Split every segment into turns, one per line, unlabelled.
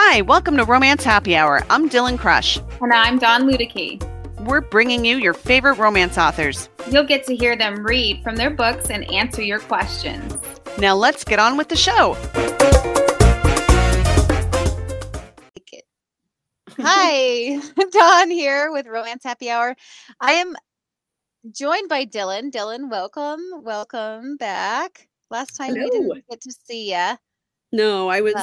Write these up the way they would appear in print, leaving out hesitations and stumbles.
Hi, welcome to Romance Happy Hour. I'm Dylan Crush.
And I'm Dawn Ludicky.
We're bringing you your favorite romance authors.
You'll get to hear them read from their books and answer your questions.
Now let's get on with the show.
Hi, Dawn here with Romance Happy Hour. I am joined by Dylan. Dylan, welcome back. Last time we didn't get to see ya.
No, I was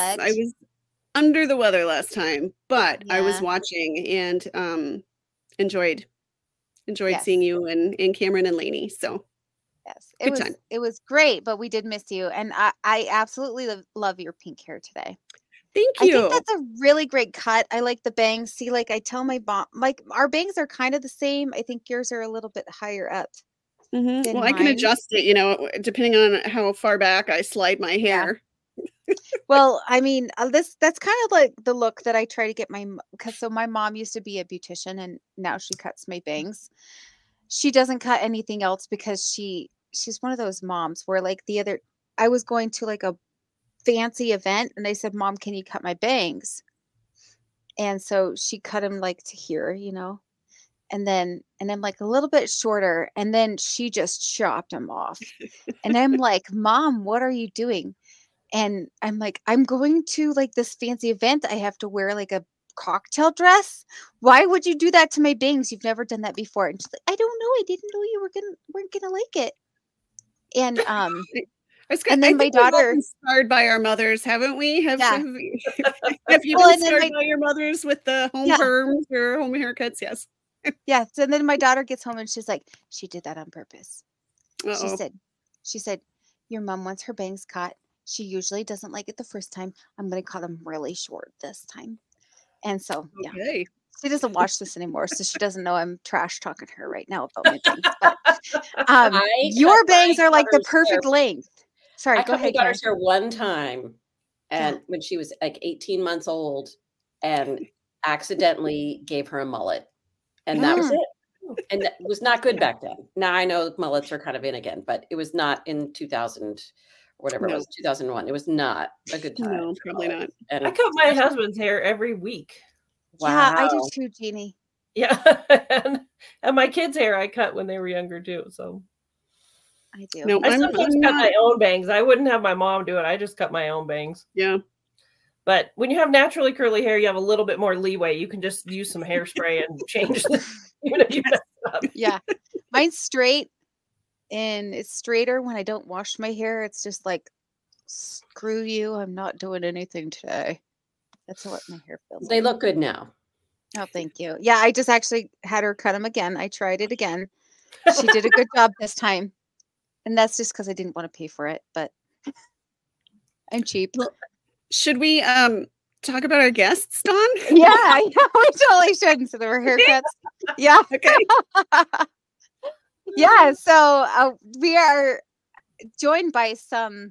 under the weather last time, but I was watching and enjoyed seeing you and Cameron and Lainey. So
yes, it was great, but we did miss you, and I absolutely love your pink hair today.
Thank you.
I think that's a really great cut. I like the bangs. See, like I tell my mom, like our bangs are kind of the same. I think yours are a little bit higher up.
Mm-hmm. Well, I can adjust it, depending on how far back I slide my hair.
Yeah. Well, I mean, that's kind of like the look that I try to get so my mom used to be a beautician and now she cuts my bangs. She doesn't cut anything else because she's one of those moms where like I was going to like a fancy event and I said, Mom, can you cut my bangs? And so she cut them like to here, and then like a little bit shorter, and then she just chopped them off. And I'm like, Mom, what are you doing? And I'm like, I'm going to like this fancy event. I have to wear like a cocktail dress. Why would you do that to my bangs? You've never done that before. And she's like, I don't know. I didn't know you weren't gonna like it. And and then my daughter,
inspired by our mothers, haven't we? Have you been inspired by your mothers with the home perms or home haircuts? Yes.
Yes. And then my daughter gets home and she's like, she did that on purpose.
Uh-oh.
She said, your mom wants her bangs cut. She usually doesn't like it the first time. I'm going to cut them really short this time. And so,
okay.
She doesn't watch this anymore, so she doesn't know I'm trash talking to her right now about my bangs. But your bangs are like the perfect length. Sorry, go ahead.
I cut my daughter's hair one time, and when she was like 18 months old, and accidentally gave her a mullet, and that was it. And that was not good back then. Now I know mullets are kind of in again, but it was not in 2000 or whatever it was, 2001. It was not a good time.
No, probably not.
And I cut my husband's hair every week.
Wow. Yeah, I do too, Jeannie.
Yeah, and my kids' hair I cut when they were younger too. So
I do.
No, I sometimes cut my own bangs. I wouldn't have my mom do it. I just cut my own bangs.
Yeah.
But when you have naturally curly hair, you have a little bit more leeway. You can just use some hairspray and change the, even if you mess it up.
Yeah. Mine's straight, and it's straighter when I don't wash my hair. It's just like, screw you. I'm not doing anything today. That's what my hair feels
They look good now.
Oh, thank you. Yeah, I just actually had her cut them again. I tried it again. She did a good job this time. And that's just because I didn't want to pay for it, but I'm cheap.
Well, should we talk about our guests, Dawn?
Yeah, we totally should instead of our haircuts. Yeah.
Okay.
Yeah, so we are joined by some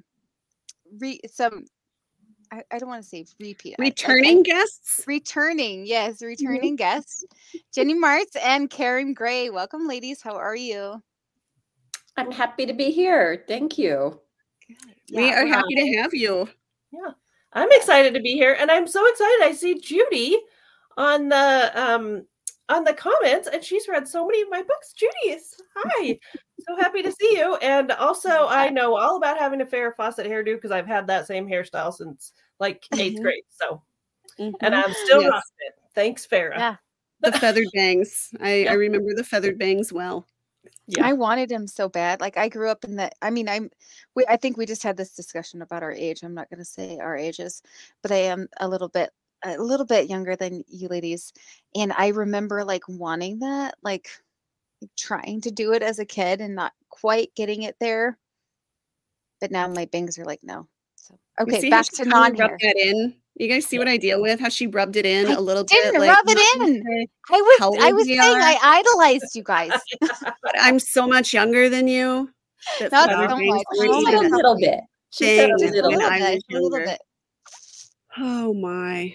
I don't want to say repeat.
Returning guests?
Returning guests. Jenny Martz and Karen Gray. Welcome, ladies. How are you?
I'm happy to be here. Thank you.
Yeah, we are happy to have you.
Yeah, I'm excited to be here. And I'm so excited. I see Judy on the comments, and she's read so many of my books. Judy, hi. So happy to see you. And also, I know all about having a Farrah Fawcett hairdo because I've had that same hairstyle since like 8th grade. So, and I'm still rocking it. Thanks, Farrah.
Yeah.
The feathered bangs. I remember the feathered bangs well.
Yeah. I wanted him so bad. Like I grew up in the, I mean, I think we just had this discussion about our age. I'm not going to say our ages, but I am a little bit younger than you ladies. And I remember like wanting that, like trying to do it as a kid and not quite getting it there. But now my bangs are like, no. So, okay, back to non-hair.
You guys see what I deal with? How she rubbed it in a little bit.
Didn't rub it in. I was saying I idolized you guys.
But I'm so much younger than you.
Not so much.
A little bit.
A little bit.
Oh my.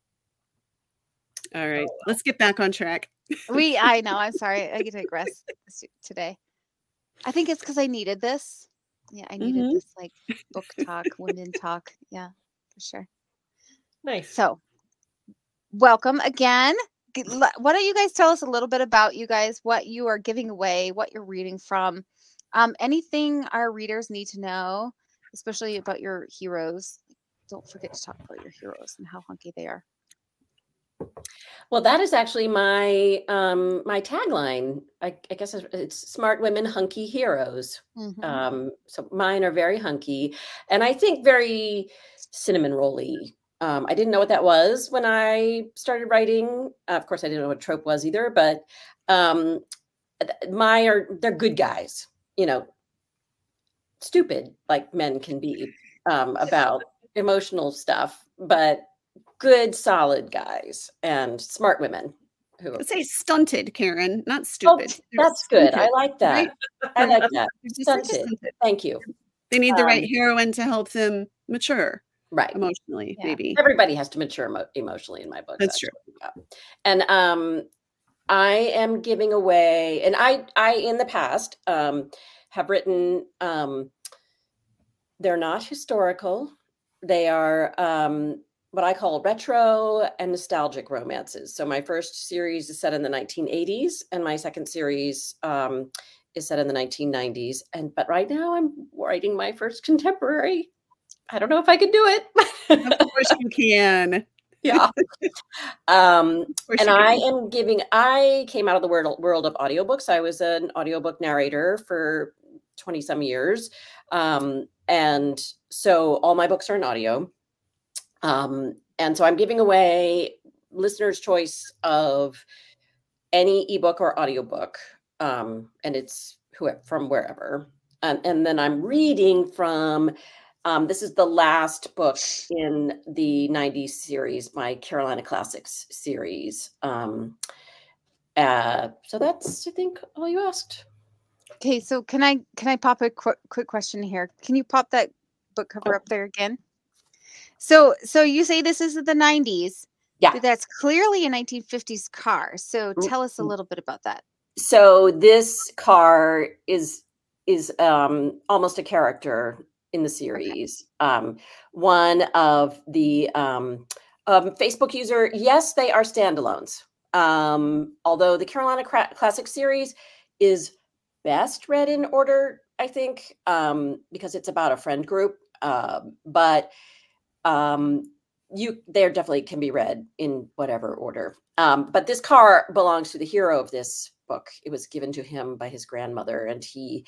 All right, let's get back on track.
I know. I'm sorry. I digress today. I think it's because I needed this. Yeah, I needed this like book talk, women talk. Yeah, for sure.
Nice.
So welcome again. Why don't you guys tell us a little bit about you guys, what you are giving away, what you're reading from, anything our readers need to know, especially about your heroes. Don't forget to talk about your heroes and how hunky they are.
Well, that is actually my my tagline. I guess it's smart women, hunky heroes.
Mm-hmm.
So mine are very hunky, and I think very cinnamon rolly. I didn't know what that was when I started writing. Of course, I didn't know what trope was either. But they're good guys. You know, stupid like men can be about emotional stuff, but good, solid guys and smart women who
Let's say stunted, Karen, not stupid.
That's good. I like that. Right? I like that. Stunted. Thank you.
They need the right heroine to help them mature.
Right.
Emotionally, maybe.
Everybody has to mature emotionally in my books.
That's true.
And I am giving away, and I in the past have written, they're not historical. They are what I call retro and nostalgic romances. So my first series is set in the 1980s, and my second series is set in the 1990s. But right now I'm writing my first contemporary. I don't know if I can do it.
Of course you can.
Yeah. And I came out of the world of audiobooks. I was an audiobook narrator for 20 some years. And so all my books are in audio. And so I'm giving away listener's choice of any ebook or audiobook. And it's from wherever. And then I'm reading from, this is the last book in the 90s series, my Carolina Classics series. So that's, I think, all you asked.
Okay, so can I pop a quick question here? Can you pop that book cover up there again? So you say this is the 90s.
Yeah.
That's clearly a 1950s car. So tell us a little bit about that.
So this car is almost a character in the series. Okay. One of the Facebook user, yes, they are standalones. Although the Carolina Classic series is best read in order, I think, because it's about a friend group. But there definitely can be read in whatever order. But this car belongs to the hero of this book. It was given to him by his grandmother, and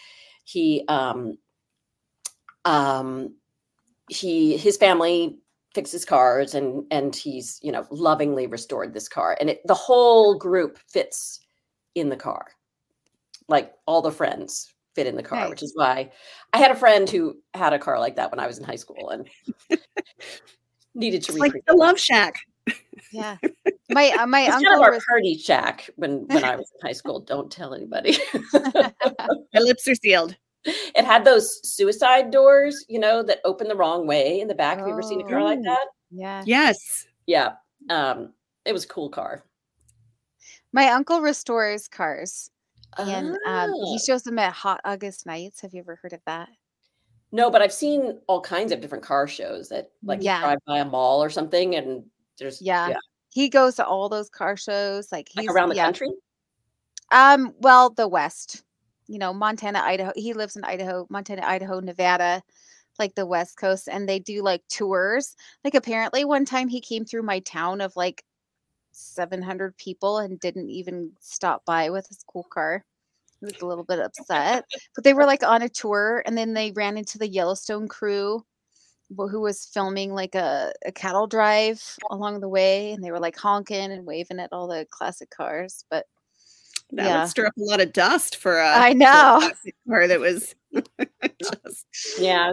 his family fixes cars, and he's, lovingly restored this car, and the whole group fits in the car. Like all the friends fit in the car, which is why I had a friend who had a car like that when I was in high school and needed to recreate.
Like the Love Shack.
Yeah. My uncle
kind of our party shack when I was in high school. Don't tell anybody.
My lips are sealed.
It had those suicide doors, that open the wrong way in the back. Have you ever seen a car like that?
Yeah.
Yes.
Yeah. It was a cool car.
My uncle restores cars. And he shows them at Hot August Nights. Have you ever heard of that?
No, but I've seen all kinds of different car shows that you drive by a mall or something, and there's
he goes to all those car shows, he's
around the country.
Well, the West, Montana, Idaho. He lives in Idaho, Montana, Idaho, Nevada, like the West Coast, and they do tours. Apparently, one time he came through my town of 700 people and didn't even stop by with his cool car. He was a little bit upset, but they were on a tour, and then they ran into the Yellowstone crew who was filming a cattle drive along the way, and they were honking and waving at all the classic cars. But
that would stir up a lot of dust for
I know
car that was
just yeah.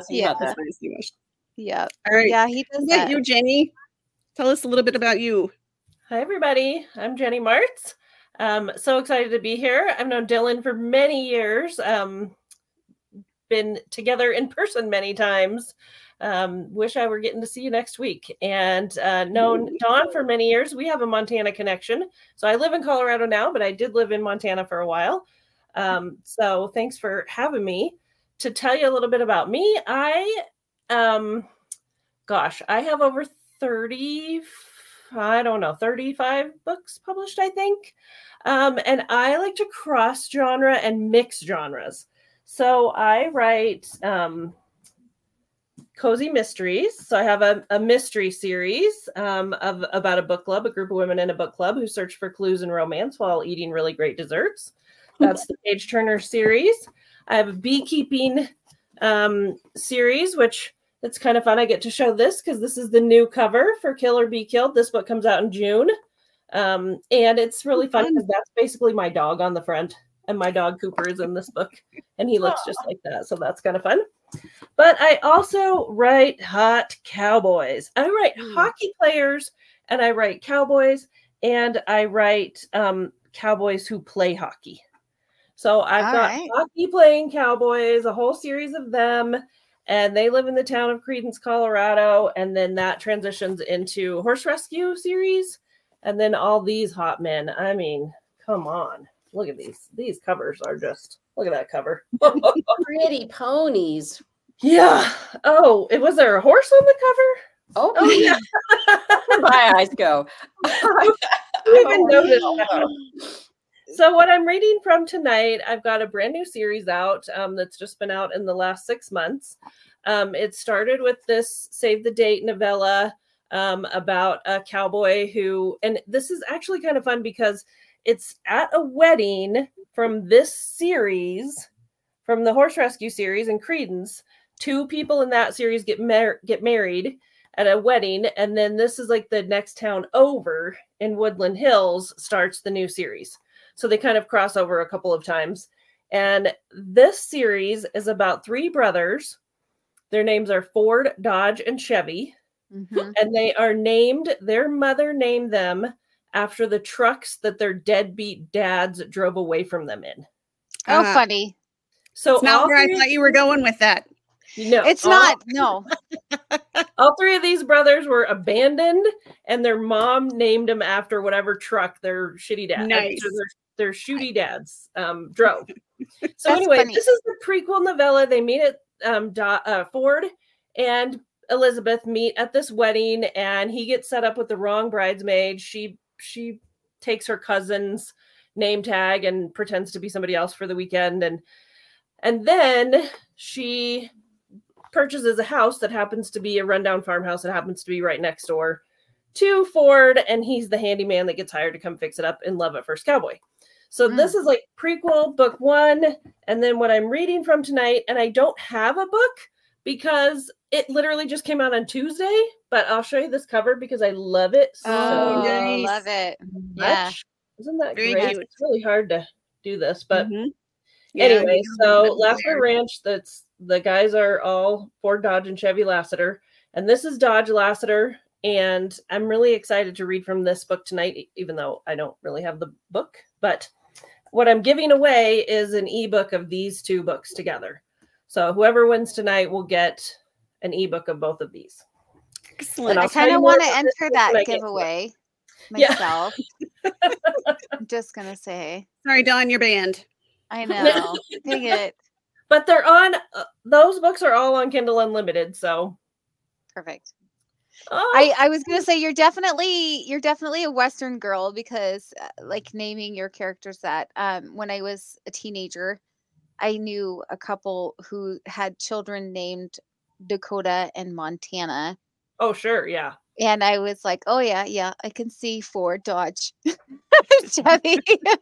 All right.
Yeah, he does that.
You, Jenny, tell us a little bit about you.
Hi, everybody. I'm Jenny Martz. So excited to be here. I've known Dylan for many years. Been together in person many times. Wish I were getting to see you next week. And known Dawn for many years. We have a Montana connection. So I live in Colorado now, but I did live in Montana for a while. So thanks for having me. To tell you a little bit about me, I have over 30 I don't know, 35 books published, I think. And I like to cross genre and mix genres. So I write cozy mysteries. So I have a mystery series of about a book club, a group of women in a book club who search for clues and romance while eating really great desserts. That's the Page Turner series. I have a beekeeping series, which it's kind of fun. I get to show this because this is the new cover for Kill or Be Killed. This book comes out in June. And it's really fun because that's basically my dog on the front. And my dog Cooper is in this book. And he looks just like that. So that's kind of fun. But I also write hot cowboys. I write hockey players, and I write cowboys, and I write cowboys who play hockey. So I've got hockey playing cowboys, a whole series of them, and they live in the town of Credence, Colorado. And then that transitions into horse rescue series. And then all these hot men. I mean, come on. Look at these. These covers are just, look at that cover.
Pretty ponies.
Yeah. Oh, was there a horse on the cover?
Oh yeah. My eyes go.
I even noticed that. So what I'm reading from tonight, I've got a brand new series out that's just been out in the last 6 months. It started with this Save the Date novella about a cowboy who, and this is actually kind of fun because it's at a wedding from this series, from the horse rescue series in Credence. 2 people in that series get married at a wedding, and then this is like the next town over in Woodland Hills starts the new series. So they kind of cross over a couple of times. And this series is about 3 brothers. Their names are Ford, Dodge, and Chevy. Mm-hmm. And they are named, their mother named them after the trucks that their deadbeat dads drove away from them in.
Oh, funny.
So it's not where I thought you were going with that.
No,
it's not. No.
All 3 of these brothers were abandoned, and their mom named them after whatever truck their shitty dad, their shooty dads drove. So anyway, funny. This is the prequel novella. They meet at Ford and Elizabeth meet at this wedding, and he gets set up with the wrong bridesmaid. She takes her cousin's name tag and pretends to be somebody else for the weekend, and then she purchases a house that happens to be a rundown farmhouse that happens to be right next door to Ford, and he's the handyman that gets hired to come fix it up in Love at First Cowboy. So this is like prequel book 1, and then what I'm reading from tonight, and I don't have a book because it literally just came out on Tuesday, but I'll show you this cover because I love it.
Oh, nice. Love it. Yeah.
Isn't that great? It's really hard to do this, but anyway, so Lassiter Ranch, the guys are all Ford, Dodge, and Chevy Lassiter, and this is Dodge Lassiter, and I'm really excited to read from this book tonight, even though I don't really have the book, but what I'm giving away is an ebook of these 2 books together. So whoever wins tonight will get an ebook of both of these.
Excellent. I kind of want to enter that giveaway myself. I'm just going to say.
Sorry, Dawn, you're banned.
I know. Dang it.
But they're on, those books are all on Kindle Unlimited, so.
Perfect. Oh. I was going to say you're definitely a Western girl because like naming your characters that when I was a teenager, I knew a couple who had children named Dakota and Montana.
Oh, sure. Yeah.
And I was like, oh, yeah, I can see Ford, Dodge, Chevy.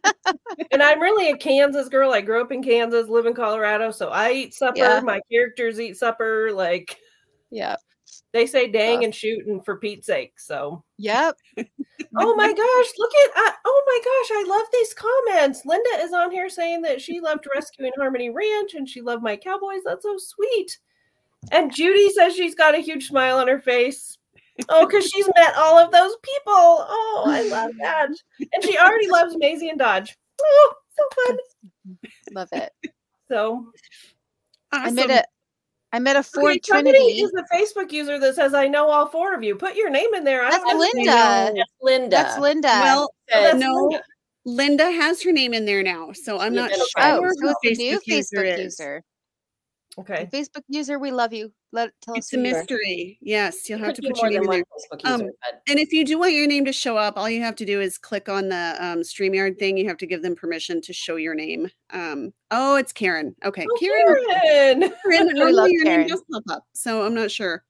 And I'm really a Kansas girl. I grew up in Kansas, live in Colorado. So I eat supper. Yeah. My characters eat supper. Like,
yeah.
They say dang and shoot and for Pete's sake. So,
yep.
Oh my gosh. Look at, oh my gosh. I love these comments. Linda is on here saying that she loved Rescuing Harmony Ranch and she loved my cowboys. That's so sweet. And Judy says she's got a huge smile on her face. Oh, because she's met all of those people. Oh, I love that. And she already loves Maisie and Dodge. Oh, so fun.
Love it.
So
awesome. I met a Ford Trinity.
Is the Facebook user that says, I know all 4 of you. Put your name in there.
That's Linda.
That's Linda.
Well, no, Linda has her name in there now. So I'm not sure.
Oh, so it's a new Facebook user.
Okay.
Facebook user, we love you. Tell us
it's a mystery. Yes, you'll have to put your name in there.
User,
and if you do want your name to show up, all you have to do is click on the StreamYard thing. You have to give them permission to show your name. Oh, it's Karen. Okay,
Oh,
Karen. Normally your
Karen.
name does pop up, so I'm not sure.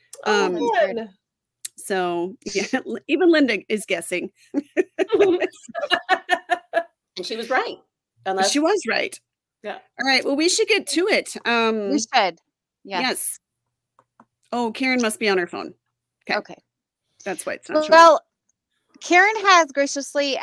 So yeah, even Linda is guessing.
And she was right.
She was right.
Yeah.
All right. Well, we should get to it.
We should.
Yes. Oh, Karen must be on her phone.
Okay.
That's why it's not showing.
Well, Karen has graciously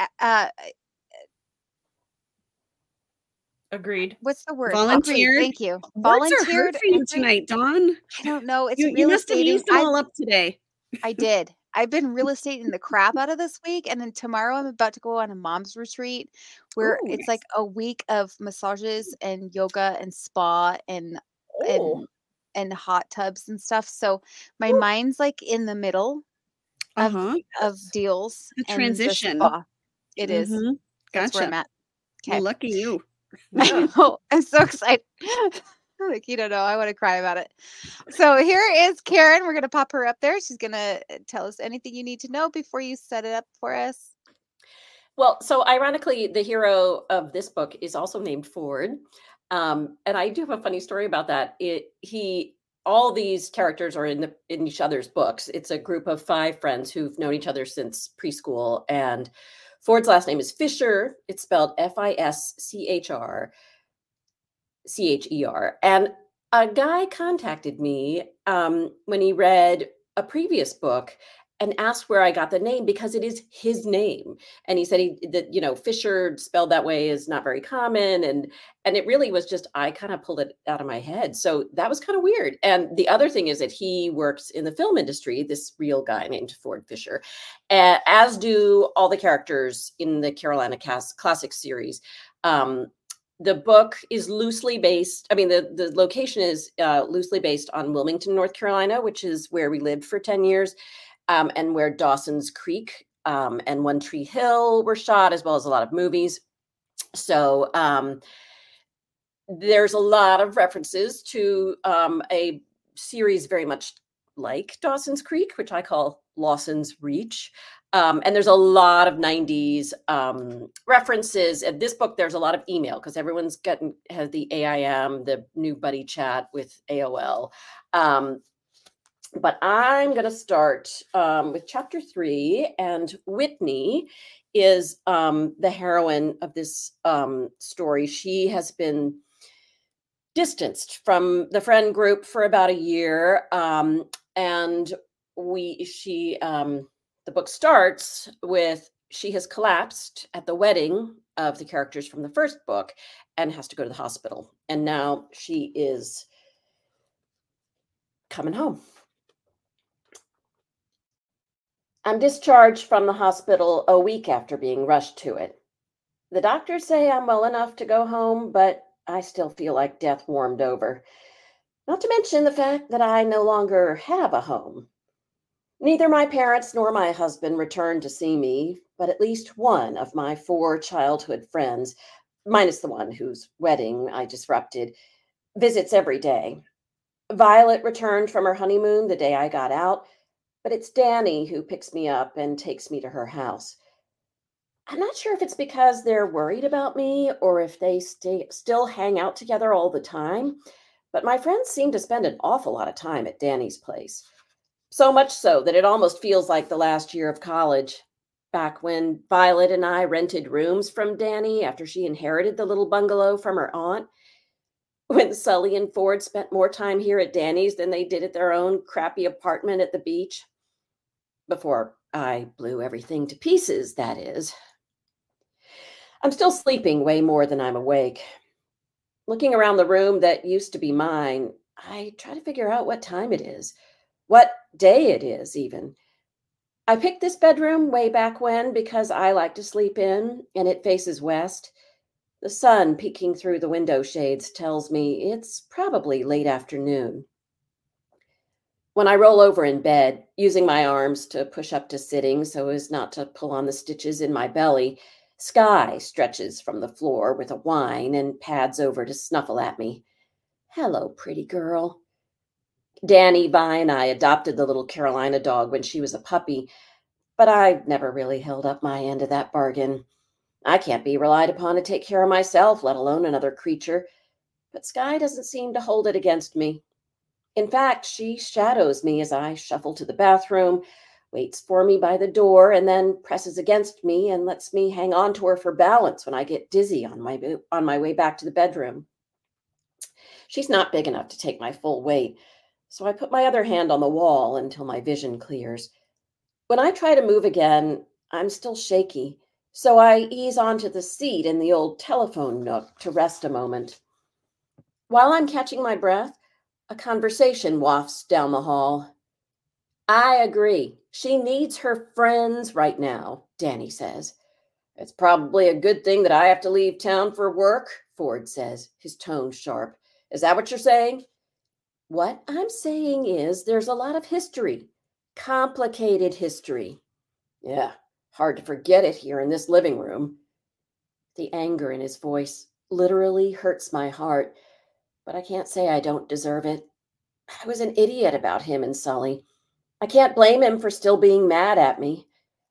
agreed.
What's the word?
Volunteered.
Agreed. Thank you.
Volunteered are hard for you tonight, Dawn.
I don't know. It's
you must have used them all up today.
I did. I've been real estating the crap out of this week, and then tomorrow I'm about to go on a mom's retreat where it's like a week of massages and yoga and spa and hot tubs and stuff. So my mind's like in the middle of deals.
The transition.
It is.
Gotcha.
That's where I'm at.
Okay. Well, lucky you.
I know. I'm so excited. Like, you don't know. I want to cry about it. So here is Karen. We're going to pop her up there. She's going to tell us anything you need to know before you set it up for us.
Well, so ironically, the hero of this book is also named Ford. And I do have a funny story about that. All these characters are in each other's books. It's a group of 5 friends who've known each other since preschool. And Ford's last name is Fischer. It's spelled Fischcher. And a guy contacted me when he read a previous book and asked where I got the name because it is his name. And he said that Fischer spelled that way is not very common. And it really was just, I kind of pulled it out of my head. So that was kind of weird. And the other thing is that he works in the film industry, this real guy named Ford Fischer, as do all the characters in the Carolina Classic series. The book is loosely based, the location is loosely based on Wilmington, North Carolina, which is where we lived for 10 years, and where Dawson's Creek and One Tree Hill were shot, as well as a lot of movies. So there's a lot of references to a series very much like Dawson's Creek, which I call Lawson's Reach. And there's a lot of 90s references. In this book, there's a lot of email because everyone's has the AIM, the new buddy chat with AOL. But I'm going to start with chapter 3. And Whitney is the heroine of this story. She has been distanced from the friend group for about a year. And the book starts with she has collapsed at the wedding of the characters from the first book and has to go to the hospital. And now she is coming home. I'm discharged from the hospital a week after being rushed to it. The doctors say I'm well enough to go home, but I still feel like death warmed over. Not to mention the fact that I no longer have a home. Neither my parents nor my husband returned to see me, but at least one of my 4 childhood friends, minus the one whose wedding I disrupted, visits every day. Violet returned from her honeymoon the day I got out, but it's Danny who picks me up and takes me to her house. I'm not sure if it's because they're worried about me or if they still hang out together all the time, but my friends seem to spend an awful lot of time at Danny's place. So much so that it almost feels like the last year of college, back when Violet and I rented rooms from Danny after she inherited the little bungalow from her aunt. When Sully and Ford spent more time here at Danny's than they did at their own crappy apartment at the beach. Before I blew everything to pieces, that is. I'm still sleeping way more than I'm awake. Looking around the room that used to be mine, I try to figure out what time it is. What day it is, even. I picked this bedroom way back when because I like to sleep in, and it faces west. The sun peeking through the window shades tells me it's probably late afternoon. When I roll over in bed, using my arms to push up to sitting so as not to pull on the stitches in my belly, Sky stretches from the floor with a whine and pads over to snuffle at me. Hello, pretty girl. Danny, Vi, and I adopted the little Carolina dog when she was a puppy, but I never really held up my end of that bargain. I can't be relied upon to take care of myself, let alone another creature. But Skye doesn't seem to hold it against me. In fact, she shadows me as I shuffle to the bathroom, waits for me by the door, and then presses against me and lets me hang on to her for balance when I get dizzy on my way back to the bedroom. She's not big enough to take my full weight, so I put my other hand on the wall until my vision clears. When I try to move again, I'm still shaky, so I ease onto the seat in the old telephone nook to rest a moment. While I'm catching my breath, a conversation wafts down the hall. I agree. She needs her friends right now, Danny says. It's probably a good thing that I have to leave town for work, Ford says, his tone sharp. Is that what you're saying? What I'm saying is there's a lot of history, complicated history. Yeah, hard to forget it here in this living room. The anger in his voice literally hurts my heart, but I can't say I don't deserve it. I was an idiot about him and Sully. I can't blame him for still being mad at me.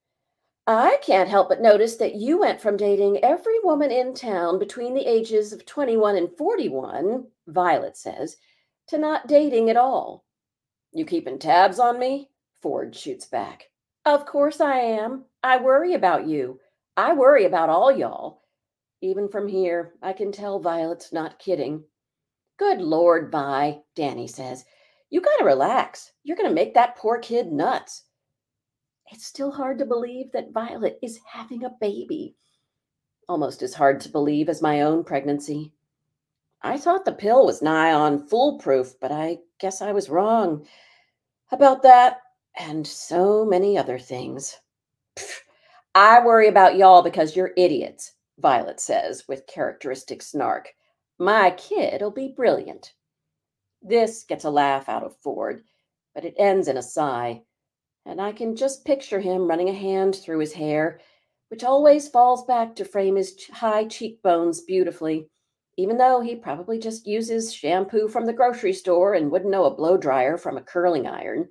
I can't help but notice that you went from dating every woman in town between the ages of 21 and 41, Violet says, to not dating at all. You keeping tabs on me? Ford shoots back. Of course I am. I worry about you. I worry about all y'all. Even from here, I can tell Violet's not kidding. Good Lord, Vi, Danny says. You gotta relax. You're gonna make that poor kid nuts. It's still hard to believe that Violet is having a baby. Almost as hard to believe as my own pregnancy. I thought the pill was nigh on foolproof, but I guess I was wrong about that and so many other things. Pfft, I worry about y'all because you're idiots, Violet says with characteristic snark. My kid'll be brilliant. This gets a laugh out of Ford, but it ends in a sigh, and I can just picture him running a hand through his hair, which always falls back to frame his high cheekbones beautifully, even though he probably just uses shampoo from the grocery store and wouldn't know a blow dryer from a curling iron.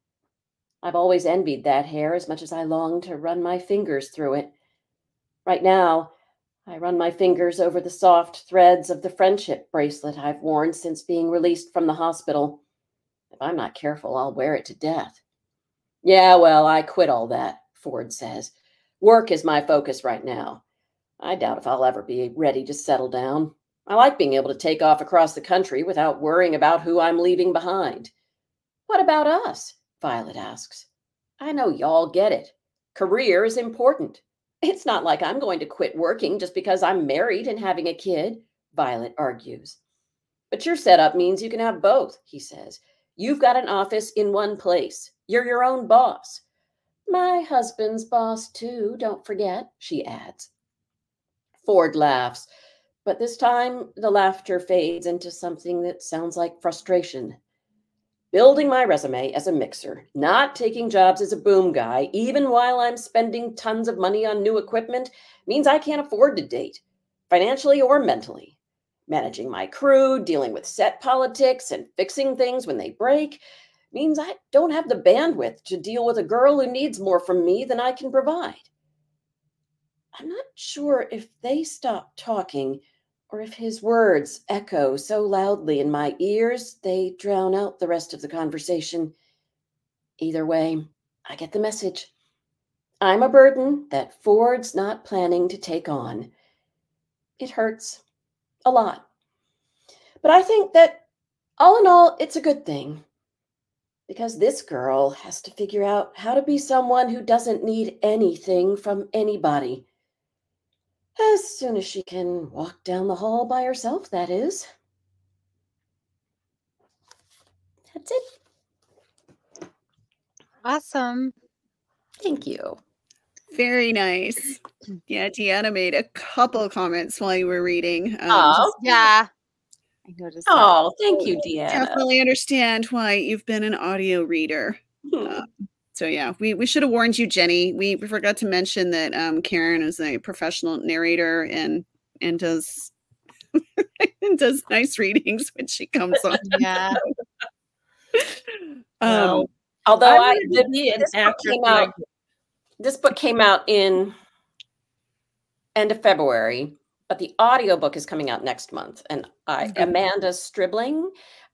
I've always envied that hair as much as I long to run my fingers through it. Right now, I run my fingers over the soft threads of the friendship bracelet I've worn since being released from the hospital. If I'm not careful, I'll wear it to death. Yeah, well, I quit all that, Ford says. Work is my focus right now. I doubt if I'll ever be ready to settle down. I like being able to take off across the country without worrying about who I'm leaving behind. What about us? Violet asks. I know y'all get it. Career is important. It's not like I'm going to quit working just because I'm married and having a kid, Violet argues. But your setup means you can have both, he says. You've got an office in one place. You're your own boss. My husband's boss, too, don't forget, she adds. Ford laughs, but this time the laughter fades into something that sounds like frustration. Building my resume as a mixer, not taking jobs as a boom guy, even while I'm spending tons of money on new equipment, means I can't afford to date, financially or mentally. Managing my crew, dealing with set politics, and fixing things when they break means I don't have the bandwidth to deal with a girl who needs more from me than I can provide. I'm not sure if they stop talking or if his words echo so loudly in my ears they drown out the rest of the conversation. Either way, I get the message. I'm a burden that Ford's not planning to take on. It hurts a lot. But I think that all in all, it's a good thing. Because this girl has to figure out how to be someone who doesn't need anything from anybody. As soon as she can walk down the hall by herself, that is. That's it.
Awesome.
Thank you.
Very nice. Yeah, Deanna made a couple comments while you were reading.
Yeah. I noticed that.
Oh, thank you, Deanna.
Definitely understand why you've been an audio reader. So yeah, we should have warned you, Jenny. We forgot to mention that Karen is a professional narrator and does and does nice readings when she comes on.
Yeah.
Well,
although this book came out in end of February, but the audiobook is coming out next month. And Amanda Stribling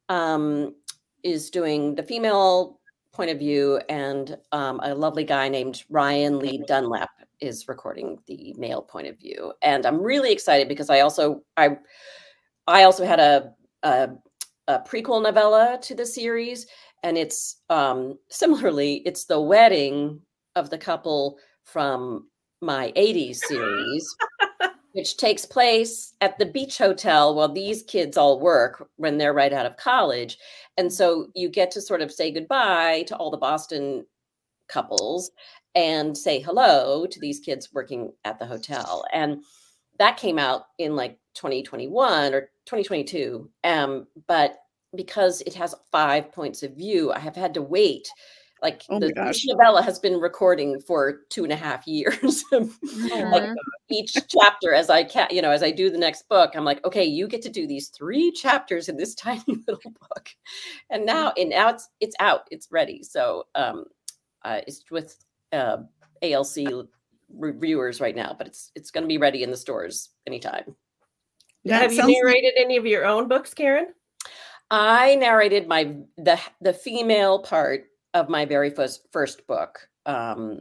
is doing the female point of view, and a lovely guy named Ryan Lee Dunlap is recording the male point of view. And I'm really excited because I also had a prequel novella to the series, and it's similarly, it's the wedding of the couple from my 80s series, which takes place at the beach hotel while these kids all work when they're right out of college. And so you get to sort of say goodbye to all the Boston couples and say hello to these kids working at the hotel. And that came out in like 2021 or 2022. But because it has 5 points of view, I have had to wait. Like this novella has been recording for 2.5 years. Like each chapter, as I do the next book, I'm like, okay, you get to do these 3 chapters in this tiny little book. And now it's out, it's ready. So it's with ALC reviewers right now, but it's going to be ready in the stores anytime.
Have you narrated any of your own books, Karen?
I narrated the female part of my very first book, and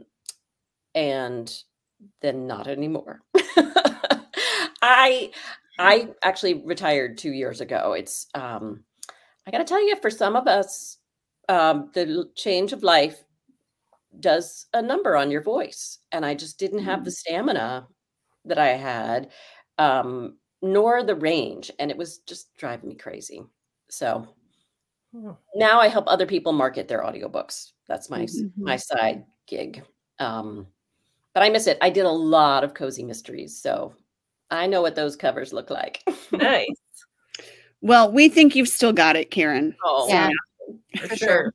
then not anymore. I actually retired 2 years ago. It's I got to tell you, for some of us, the change of life does a number on your voice, and I just didn't have the stamina that I had, nor the range, and it was just driving me crazy. So now I help other people market their audiobooks. That's my side gig. But I miss it. I did a lot of cozy mysteries, so I know what those covers look like.
Nice.
Well, we think you've still got it, Karen.
Oh,
yeah,
for sure.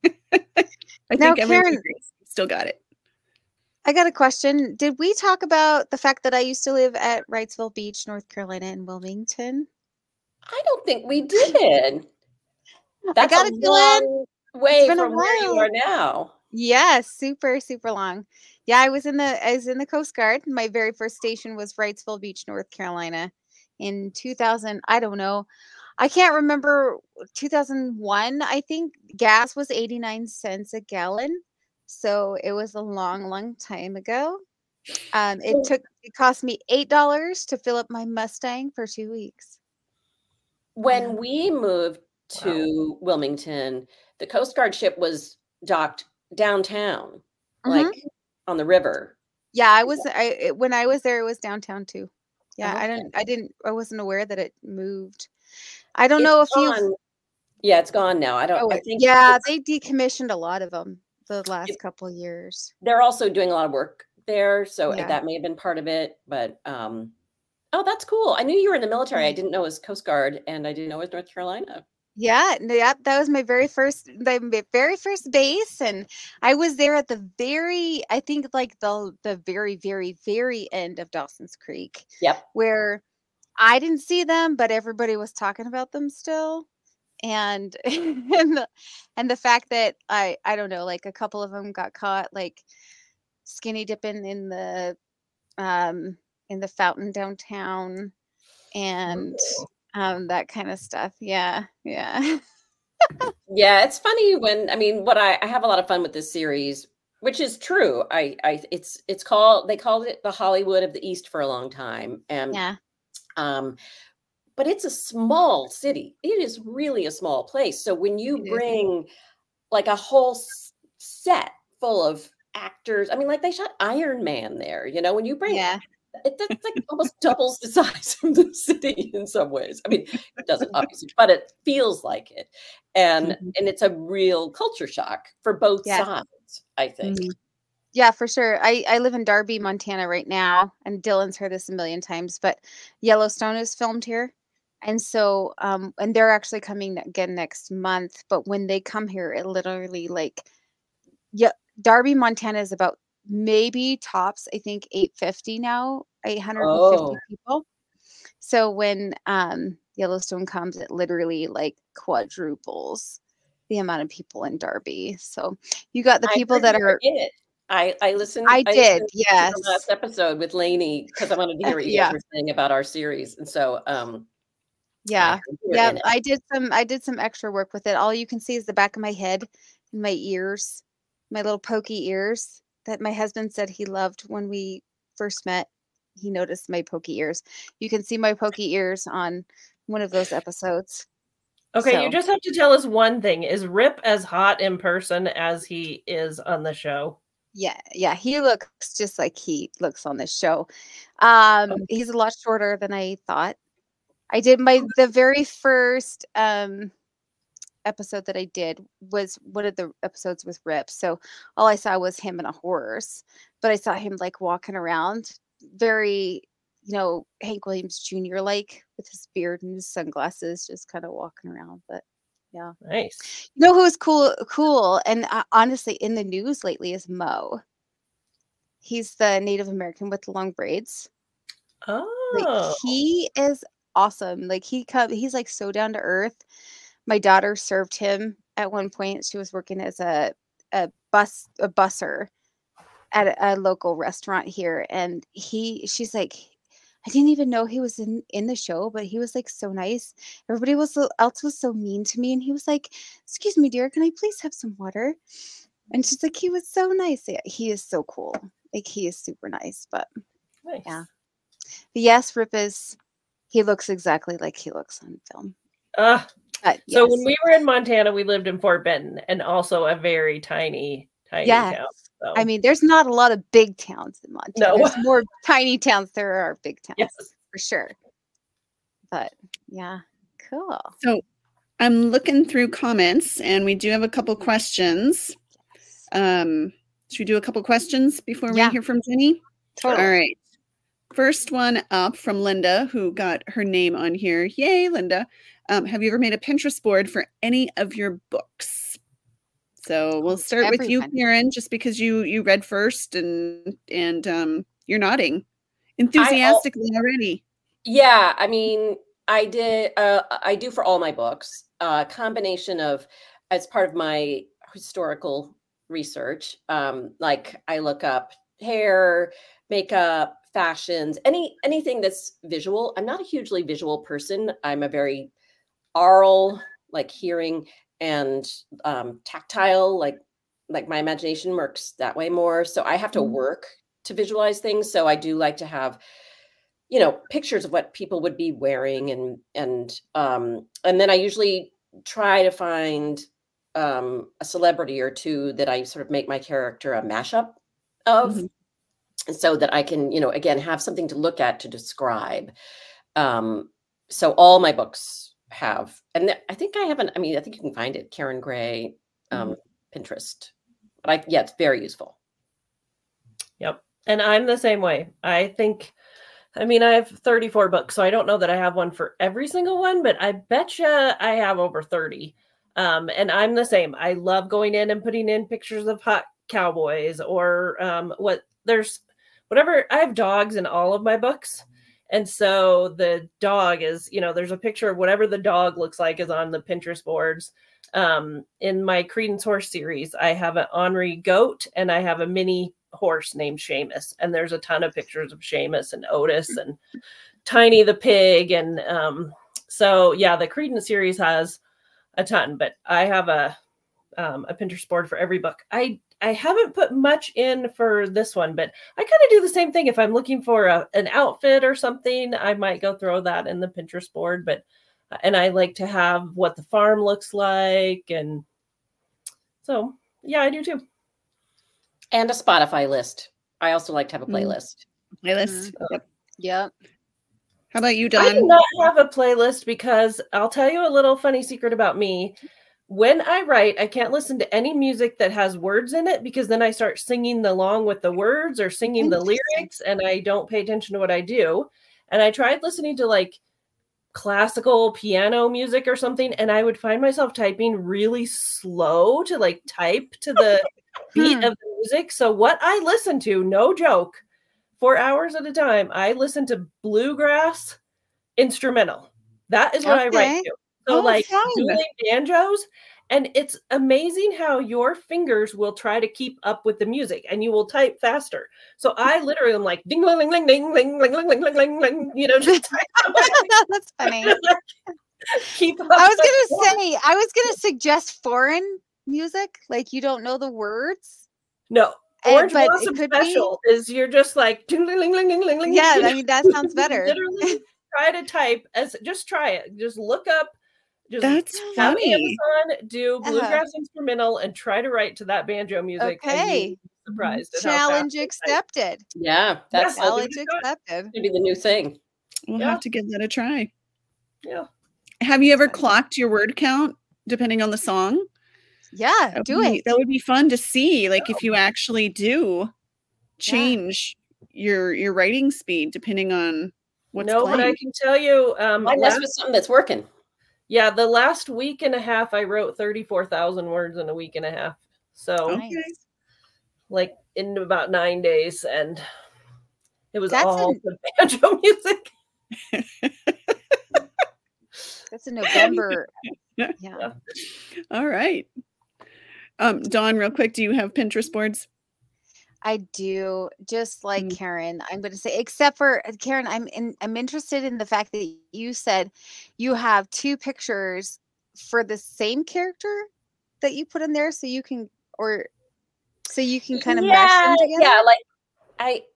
I think Karen still got it.
I got a question. Did we talk about the fact that I used to live at Wrightsville Beach, North Carolina, in Wilmington?
I don't think we did. That's
a
long way from where you are now.
Yeah, super, super long. Yeah, I was in the Coast Guard. My very first station was Wrightsville Beach, North Carolina, in 2000. I don't know. I can't remember. 2001. I think gas was 89 cents a gallon. So it was a long, long time ago. It cost me $8 to fill up my Mustang for 2 weeks.
When we moved to Wilmington, the Coast Guard ship was docked downtown, like on the river.
Yeah, when I was there, it was downtown too. Yeah, okay. I wasn't aware that it moved. I don't know if
Yeah, it's gone now. I don't. I think
they decommissioned a lot of them the last couple of years.
They're also doing a lot of work there, so that may have been part of it. But oh, that's cool. I knew you were in the military. I didn't know it was Coast Guard, and I didn't know it was North Carolina.
Yeah, that was my very first base, and I was there at the very very, very, very end of Dawson's Creek.
Yep.
Where I didn't see them, but everybody was talking about them still, and and the fact that I don't know, like a couple of them got caught like skinny dipping in the fountain downtown, and that kind of stuff. Yeah. Yeah,
it's funny when I have a lot of fun with this series, which is true. They called it the Hollywood of the East for a long time, and but it's a small city. It is really a small place. So when you bring like a whole set full of actors, like they shot Iron Man there, when you bring that's like almost doubles the size of the city in some ways. It doesn't obviously, but it feels like it. And it's a real culture shock for both sides, I think.
Yeah, for sure. I live in Darby, Montana right now, and Dylan's heard this a million times, but Yellowstone is filmed here. And so, and they're actually coming again next month. But when they come here, it literally Darby, Montana is about maybe tops, I think 850 now, 850 people. So when Yellowstone comes, it literally like quadruples the amount of people in Darby. So you got the people that are
in it. I listened.
I did, yes.
To the last episode with Lainey because I wanted to hear what you guys were saying about our series, and so
yeah, I did some extra work with it. All you can see is the back of my head and my ears, my little pokey ears that my husband said he loved when we first met. He noticed my pokey ears. You can see my pokey ears on one of those episodes.
Okay, so you just have to tell us one thing. Is Rip as hot in person as he is on the show?
Yeah, he looks just like he looks on this show. He's a lot shorter than I thought. I did the very first episode that I did was one of the episodes with Rip. So all I saw was him and a horse, but I saw him like walking around very, Hank Williams Jr. like with his beard and his sunglasses, just kind of walking around. But yeah,
nice.
You know who's cool, and honestly in the news lately is Mo. He's the Native American with the long braids.
Oh,
like, he is awesome. Like he's like so down to earth. My daughter served him at one point. She was working as a busser at a local restaurant here, and she's like, I didn't even know he was in the show, but he was like so nice. Everybody else was so mean to me, and he was like, "Excuse me, dear, can I please have some water?" And she's like, he was so nice. Yeah, he is so cool. Like he is super nice. But
nice.
Yeah. But yes, Rip he looks exactly like he looks on film.
Yes. So when we were in Montana, we lived in Fort Benton, and also a very tiny town. So.
I mean, there's not a lot of big towns in Montana.
No.
There's more tiny towns there are big towns,
yes.
for sure. But yeah, cool.
So I'm looking through comments, and we do have a couple questions. Should we do a couple questions before we hear from Jenny?
Totally.
All right. First one up from Linda, who got her name on here. Yay, Linda. Have you ever made a Pinterest board for any of your books? So we'll start with you, Karen, just because you read first and you're nodding enthusiastically already.
Yeah, I mean, I did. I do for all my books. A combination of, as part of my historical research, like I look up hair, makeup, fashions, anything that's visual. I'm not a hugely visual person. I'm a very aural, like hearing and tactile, like my imagination works that way more. So I have to work to visualize things. So I do like to have, pictures of what people would be wearing, and then I usually try to find a celebrity or two that I sort of make my character a mashup of, so that I can, again, have something to look at to describe. So all my books have, and I think I think you can find it, Karen Gray, Pinterest. But it's very useful.
Yep. And I'm the same way. I have 34 books, so I don't know that I have one for every single one, but I betcha I have over 30. And I'm the same. I love going in and putting in pictures of hot cowboys or whatever. I have dogs in all of my books. And so the dog is, there's a picture of whatever the dog looks like is on the Pinterest boards. In my Credence Horse series, I have an ornery goat and I have a mini horse named Seamus. And there's a ton of pictures of Seamus and Otis and Tiny the pig. And the Credence series has a ton, but I have a Pinterest board for every book. I haven't put much in for this one, but I kind of do the same thing. If I'm looking for an outfit or something, I might go throw that in the Pinterest board. And I like to have what the farm looks like. And so, yeah, I do too.
And a Spotify list. I also like to have a playlist.
Yep.
How about you, Dawn?
I do not have a playlist because I'll tell you a little funny secret about me. When I write, I can't listen to any music that has words in it because then I start singing along with the words or singing the lyrics, and I don't pay attention to what I do. And I tried listening to like classical piano music or something, and I would find myself typing really slow to like type to the beat of the music. So what I listen to, no joke, 4 hours at a time, I listen to bluegrass, instrumental. That is what I write
Okay.
to. So
Oh,
like
fun.
dueling banjos, and it's amazing how your fingers will try to keep up with the music, and you will type faster. So I literally am like ding ling ling ling ling ling ling ling ling ling ling ling, you know, just
That's funny.
keep up.
I was gonna suggest foreign music, like you don't know the words.
No, Orange
but it
Blossom
could be.
Special is you're just like ding ling ling ling ling ling ling.
Yeah,
you know?
I mean that sounds better.
Literally try to type just try it. Just look up. Just
That's
have
funny.
Amazon do bluegrass instrumental and try to write to that banjo music. And
Okay.
you'll be surprised at how fast
Challenge
they type.
accepted.
Yeah, that's
I'll give
Challenge
it a shot.
accepted.
gonna be the new thing.
We'll
Yeah.
have to give that a try.
Yeah.
Have you ever clocked your word count depending on the song?
Yeah, do it.
That would be fun to see, like if you actually do change your writing speed depending on what's
No, but I
playing.
can tell you,
Why mess with something that's working?
yeah, the last week and a half, I wrote 34,000 words in a week and a half. So,
Nice.
like in about 9 days, and it was
That's
all
an-
the banjo music.
That's in November.
Yeah.
Yeah.
All right. Dawn, real quick, do you have Pinterest boards?
I do, just like Karen. I'm going to say, except for Karen, I'm interested in the fact that you said you have 2 pictures for the same character that you put in there, so you can kind of mesh them together.
Yeah, like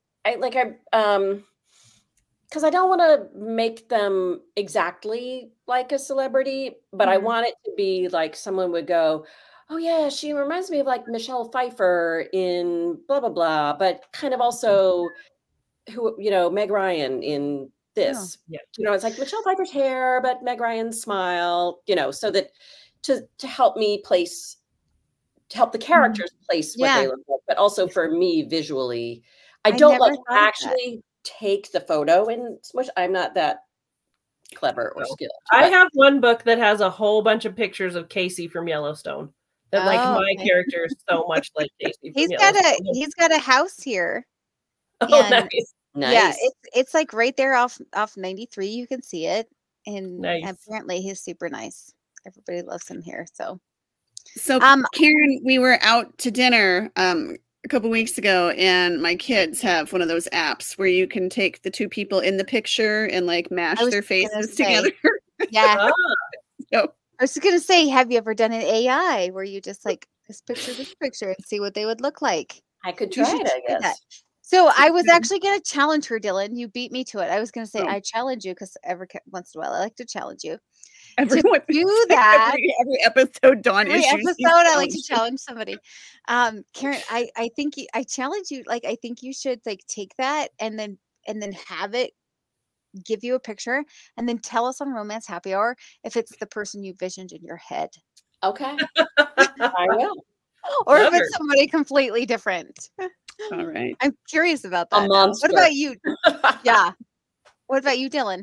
because I don't want to make them exactly like a celebrity, but I want it to be like someone would go, oh yeah, she reminds me of like Michelle Pfeiffer in blah blah blah, but kind of also who, you know, Meg Ryan in this.
Yeah.
You know, it's like Michelle Pfeiffer's hair, but Meg Ryan's smile, you know, so that to help me place, to help the characters place what they look like, but also for me visually. I don't like actually take the photo and smush. I'm not that clever or skilled.
I have one book that has a whole bunch of pictures of Casey from Yellowstone. That like my character is so much like Casey from Yellowstone.
He's got a house here.
Oh, nice.
Yeah, it's like right there off 93. You can see it, and apparently he's super nice. Everybody loves him here. So
Karen, we were out to dinner a couple weeks ago, and my kids have one of those apps where you can take the 2 people in the picture and like mash their faces together.
Yeah.
So,
I was gonna say, have you ever done an AI where you just like this picture, and see what they would look like?
I could try it, I guess.
So I was actually gonna challenge her, Dylan. You beat me to it. I was gonna say I challenge you because once in a while I like to challenge you.
Everyone
do that
every episode, Dawn.
Every episode, I like to challenge somebody. Karen, I think I challenge you. Like I think you should like take that and then have it give you a picture and then tell us on Romance Happy Hour if it's the person you visioned in your head.
Okay. I will.
Or if it's somebody completely different.
All right.
I'm curious about that.
A monster.
What about you? Yeah. What about you, Dylan?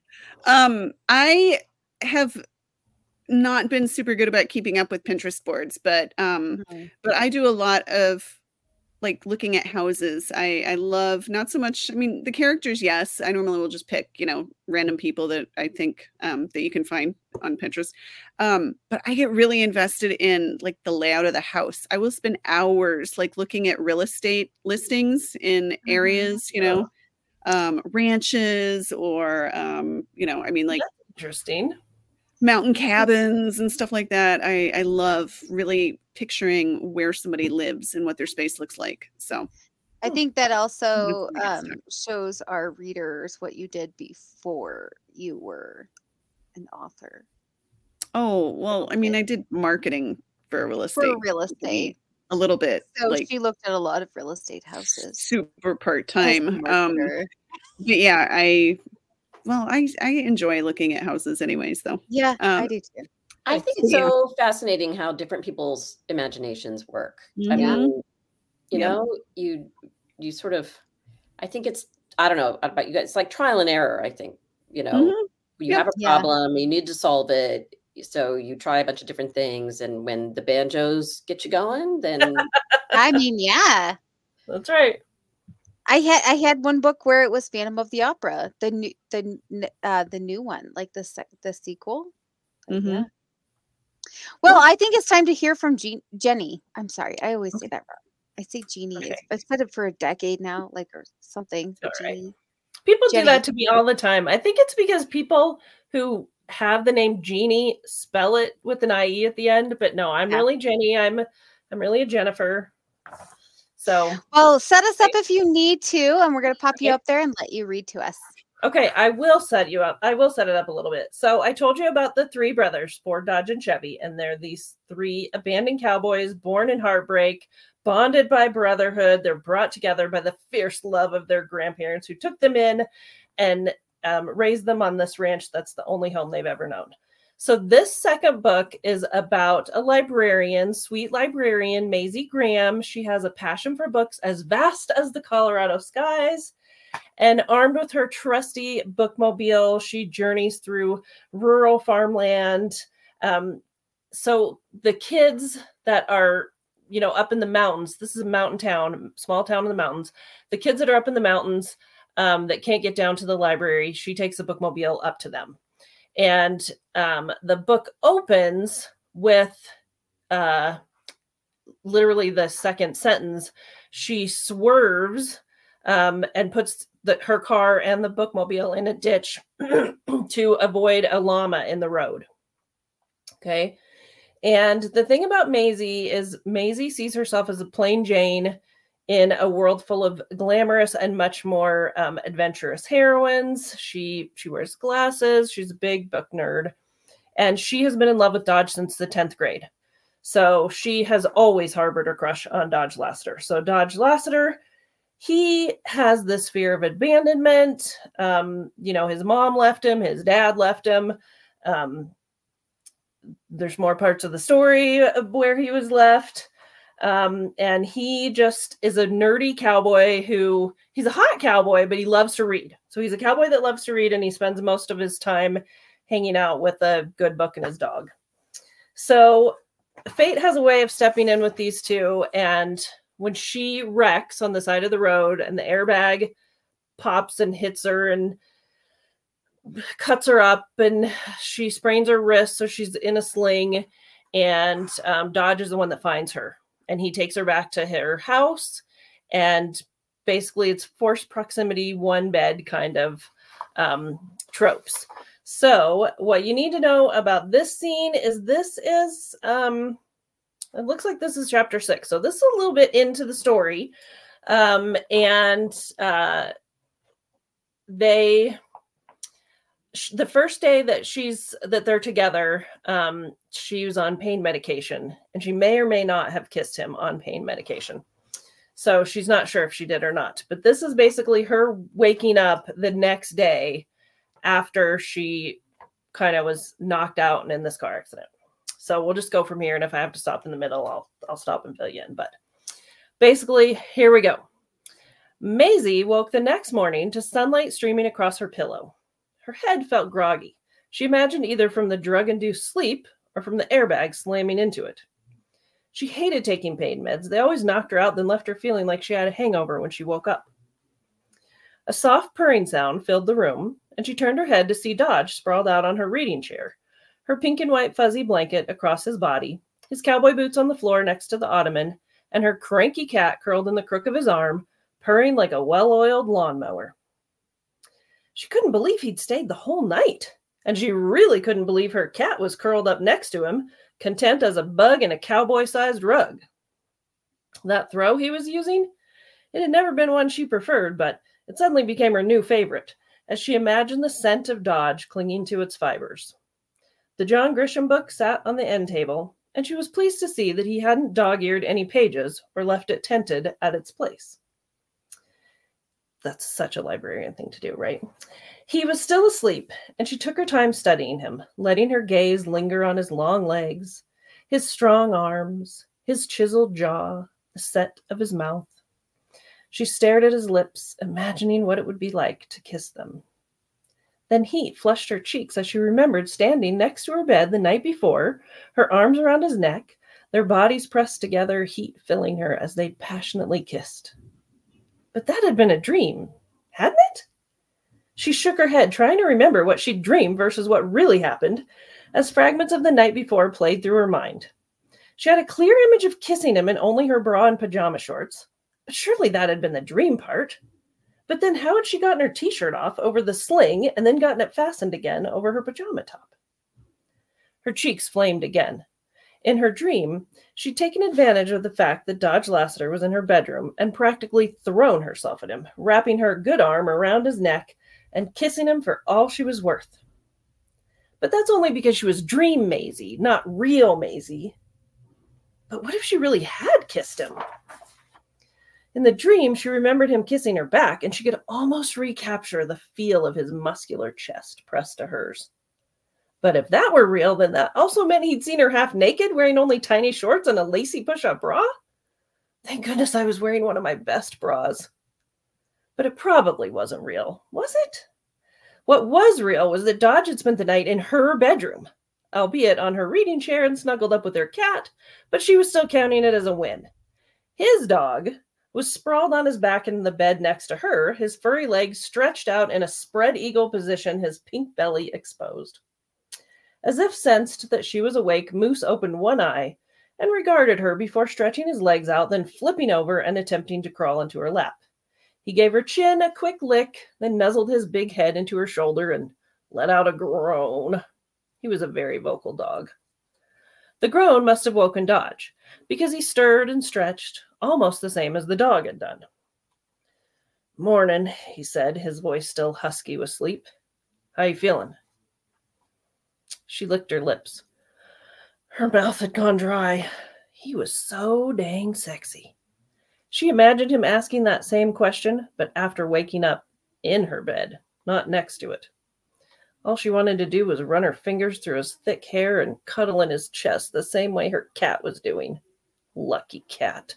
I have not been super good about keeping up with Pinterest boards, but I do a lot of like looking at houses. I love not so much, I mean, the characters, yes. I normally will just pick, you know, random people that I think that you can find on Pinterest. But I get really invested in like the layout of the house. I will spend hours like looking at real estate listings in areas, you know, ranches or you know, I mean, like
that's interesting.
Mountain cabins and stuff like that. I love really picturing where somebody lives and what their space looks like. So
I think that also shows our readers what you did before you were an author.
Oh, well, I mean, I did marketing for real estate.
For real estate.
A little bit.
So like, she looked at a lot of real estate houses.
Super part-time. But yeah, I enjoy looking at houses anyways, though.
Yeah, I do too.
I think it's so fascinating how different people's imaginations work. I mean, you know, you sort of, I think it's, I don't know about you guys, it's like trial and error, I think, you know, you have a problem, you need to solve it. So you try a bunch of different things. And when the banjos get you going, then.
I mean, yeah.
That's right.
I had one book where it was Phantom of the Opera, the new one, like the sequel. Yeah. Well, I think it's time to hear from Jenny. I'm sorry, I always say that wrong. I say Jeannie.
Okay.
I've said it for a decade now, like, or something.
All right.
Jeannie.
People
Jenny.
do that to me all the time. I think it's because people who have the name Jeannie spell it with an IE at the end, but no, I'm really Jenny. I'm really a Jennifer. So,
well, set us up if you need to, and we're going to pop you up there and let you read to us.
Okay, I will set you up. I will set it up a little bit. So I told you about the three brothers, Ford, Dodge, and Chevy, and they're these three abandoned cowboys born in heartbreak, bonded by brotherhood. They're brought together by the fierce love of their grandparents who took them in and raised them on this ranch that's the only home they've ever known. So this second book is about a librarian, sweet librarian, Maisie Graham. She has a passion for books as vast as the Colorado skies. And armed with her trusty bookmobile, she journeys through rural farmland. So the kids that are, up in the mountains, this is a mountain town, small town in the mountains. The kids that are up in the mountains that can't get down to the library, she takes the bookmobile up to them. And the book opens with literally the second sentence. She swerves and puts her car and the bookmobile in a ditch to avoid a llama in the road. Okay. And the thing about Maisie is Maisie sees herself as a plain Jane in a world full of glamorous and much more adventurous heroines. She wears glasses. She's a big book nerd. And she has been in love with Dodge since the 10th grade. So she has always harbored a crush on Dodge Lassiter. So Dodge Lassiter, he has this fear of abandonment. His mom left him. His dad left him. There's more parts of the story of where he was left. And he just is a nerdy cowboy he's a hot cowboy, but he loves to read. So he's a cowboy that loves to read, and he spends most of his time hanging out with a good book and his dog. So fate has a way of stepping in with these two, and when she wrecks on the side of the road and the airbag pops and hits her and cuts her up and she sprains her wrist, so she's in a sling, and Dodge is the one that finds her, and he takes her back to her house, and basically it's forced proximity, one bed kind of tropes. So what you need to know about this scene is it looks like this is chapter 6. So this is a little bit into the story. The first day that they're together, she was on pain medication, and she may or may not have kissed him on pain medication. So she's not sure if she did or not. But this is basically her waking up the next day after she kind of was knocked out and in this car accident. So we'll just go from here. And if I have to stop in the middle, I'll stop and fill you in. But basically, here we go. Maisie woke the next morning to sunlight streaming across her pillow. Her head felt groggy. She imagined either from the drug-induced sleep or from the airbag slamming into it. She hated taking pain meds. They always knocked her out, then left her feeling like she had a hangover when she woke up. A soft purring sound filled the room, and she turned her head to see Dodge sprawled out on her reading chair, her pink and white fuzzy blanket across his body, his cowboy boots on the floor next to the ottoman, and her cranky cat curled in the crook of his arm, purring like a well-oiled lawnmower. She couldn't believe he'd stayed the whole night, and she really couldn't believe her cat was curled up next to him, content as a bug in a cowboy-sized rug. That throw he was using? It had never been one she preferred, but it suddenly became her new favorite, as she imagined the scent of Dodge clinging to its fibers. The John Grisham book sat on the end table, and she was pleased to see that he hadn't dog-eared any pages or left it tented at its place. That's such a librarian thing to do, right? He was still asleep, and she took her time studying him, letting her gaze linger on his long legs, his strong arms, his chiseled jaw, the set of his mouth. She stared at his lips, imagining what it would be like to kiss them. Then heat flushed her cheeks as she remembered standing next to her bed the night before, her arms around his neck, their bodies pressed together, heat filling her as they passionately kissed. But that had been a dream, hadn't it? She shook her head, trying to remember what she'd dreamed versus what really happened, as fragments of the night before played through her mind. She had a clear image of kissing him in only her bra and pajama shorts, but surely that had been the dream part. But then how had she gotten her t-shirt off over the sling and then gotten it fastened again over her pajama top? Her cheeks flamed again. In her dream, she'd taken advantage of the fact that Dodge Lassiter was in her bedroom and practically thrown herself at him, wrapping her good arm around his neck and kissing him for all she was worth. But that's only because she was dream Maisie, not real Maisie. But what if she really had kissed him? In the dream, she remembered him kissing her back, and she could almost recapture the feel of his muscular chest pressed to hers. But if that were real, then that also meant he'd seen her half naked, wearing only tiny shorts and a lacy push-up bra? Thank goodness I was wearing one of my best bras. But it probably wasn't real, was it? What was real was that Dodge had spent the night in her bedroom, albeit on her reading chair and snuggled up with her cat, but she was still counting it as a win. His dog was sprawled on his back in the bed next to her, his furry legs stretched out in a spread eagle position, his pink belly exposed. As if sensed that she was awake, Moose opened one eye and regarded her before stretching his legs out, then flipping over and attempting to crawl into her lap. He gave her chin a quick lick, then nuzzled his big head into her shoulder and let out a groan. He was a very vocal dog. The groan must have woken Dodge, because he stirred and stretched, almost the same as the dog had done. "Morning," he said, his voice still husky with sleep. "How you feeling?" She licked her lips. Her mouth had gone dry. He was so dang sexy. She imagined him asking that same question, but after waking up in her bed, not next to it. All she wanted to do was run her fingers through his thick hair and cuddle in his chest the same way her cat was doing. Lucky cat.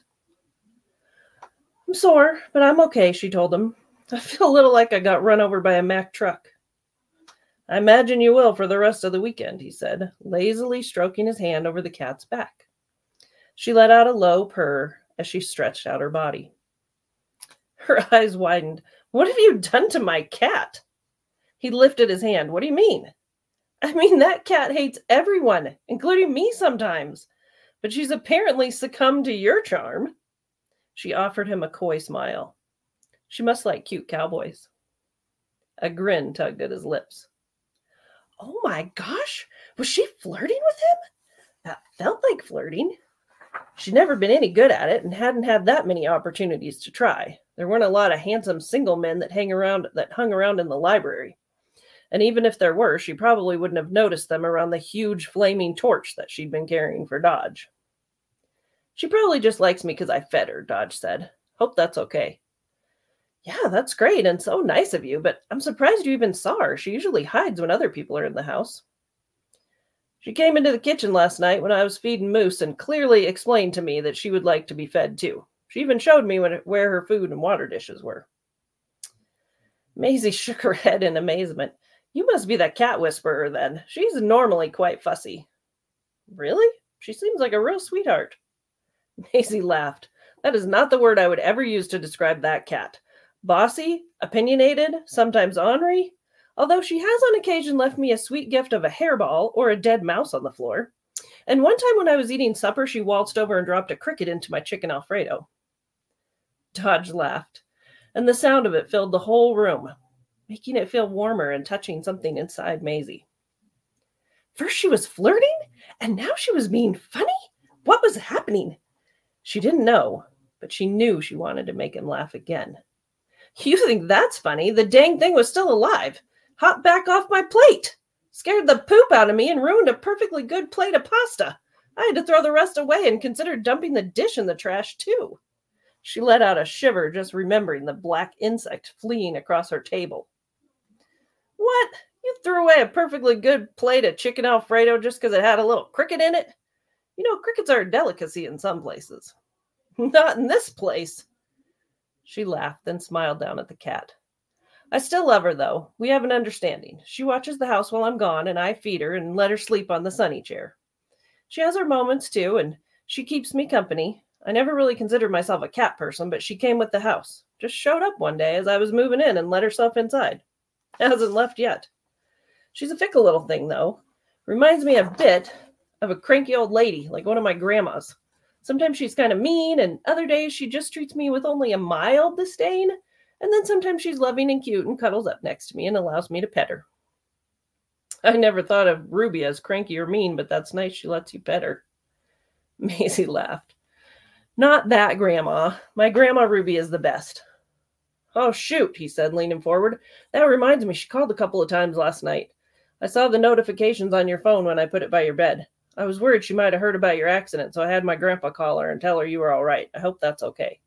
"I'm sore, but I'm okay," she told him. "I feel a little like I got run over by a Mack truck." "I imagine you will for the rest of the weekend," he said, lazily stroking his hand over the cat's back. She let out a low purr as she stretched out her body. Her eyes widened. "What have you done to my cat?" He lifted his hand. "What do you mean?" "I mean, that cat hates everyone, including me sometimes. But she's apparently succumbed to your charm." She offered him a coy smile. She must like cute cowboys. A grin tugged at his lips. Oh my gosh, was she flirting with him? That felt like flirting. She'd never been any good at it and hadn't had that many opportunities to try. There weren't a lot of handsome single men that hung around in the library. And even if there were, she probably wouldn't have noticed them around the huge flaming torch that she'd been carrying for Dodge. "She probably just likes me because I fed her," Dodge said. "Hope that's okay." "Yeah, that's great and so nice of you, but I'm surprised you even saw her. She usually hides when other people are in the house." "She came into the kitchen last night when I was feeding Moose and clearly explained to me that she would like to be fed too. She even showed me where her food and water dishes were." Maisie shook her head in amazement. "You must be the cat whisperer then. She's normally quite fussy." "Really? She seems like a real sweetheart." Maisie laughed. "That is not the word I would ever use to describe that cat. Bossy, opinionated, sometimes ornery, although she has on occasion left me a sweet gift of a hairball or a dead mouse on the floor. And one time when I was eating supper, she waltzed over and dropped a cricket into my chicken Alfredo." Dodge laughed, and the sound of it filled the whole room, making it feel warmer and touching something inside Maisie. First she was flirting, and now she was being funny? What was happening? She didn't know, but she knew she wanted to make him laugh again. "You think that's funny? The dang thing was still alive. Hopped back off my plate. Scared the poop out of me and ruined a perfectly good plate of pasta. I had to throw the rest away and considered dumping the dish in the trash too." She let out a shiver just remembering the black insect fleeing across her table. "What? You threw away a perfectly good plate of chicken Alfredo just because it had a little cricket in it? You know, crickets are a delicacy in some places." "Not in this place." She laughed, then smiled down at the cat. "I still love her, though. We have an understanding. She watches the house while I'm gone, and I feed her and let her sleep on the sunny chair. She has her moments, too, and she keeps me company. I never really considered myself a cat person, but she came with the house. Just showed up one day as I was moving in and let herself inside. Hasn't left yet. She's a fickle little thing, though. Reminds me a bit of a cranky old lady, like one of my grandmas. Sometimes she's kind of mean, and other days she just treats me with only a mild disdain, and then sometimes she's loving and cute and cuddles up next to me and allows me to pet her. I never thought of Ruby as cranky or mean, but that's nice she lets you pet her. Maisie laughed. Not that grandma. My grandma Ruby is the best. Oh, shoot, he said, leaning forward. That reminds me, she called a couple of times last night. I saw the notifications on your phone when I put it by your bed. I was worried she might have heard about your accident, so I had my grandpa call her and tell her you were all right. I hope that's okay.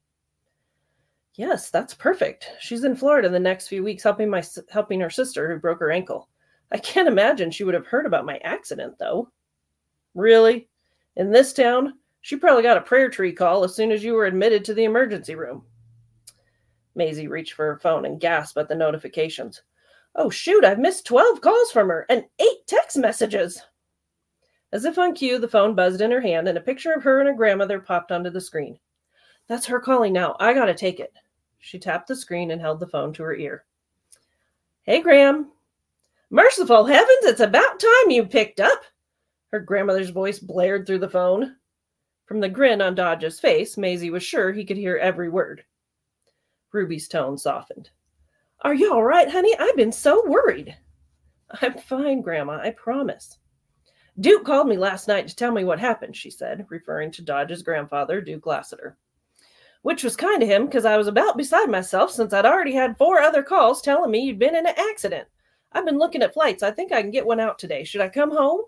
Yes, that's perfect. She's in Florida the next few weeks helping her sister who broke her ankle. I can't imagine she would have heard about my accident, though. Really? In this town? She probably got a prayer tree call as soon as you were admitted to the emergency room. Maisie reached for her phone and gasped at the notifications. Oh, shoot, I've missed 12 calls from her and 8 text messages. As if on cue, the phone buzzed in her hand and a picture of her and her grandmother popped onto the screen. That's her calling now. I gotta take it. She tapped the screen and held the phone to her ear. Hey, Gram. Merciful heavens, it's about time you picked up. Her grandmother's voice blared through the phone. From the grin on Dodge's face, Maisie was sure he could hear every word. Ruby's tone softened. Are you all right, honey? I've been so worried. I'm fine, Grandma, I promise. Duke called me last night to tell me what happened, she said, referring to Dodge's grandfather, Duke Lassiter. Which was kind of him, because I was about beside myself since I'd already had 4 other calls telling me you'd been in an accident. I've been looking at flights. I think I can get one out today. Should I come home?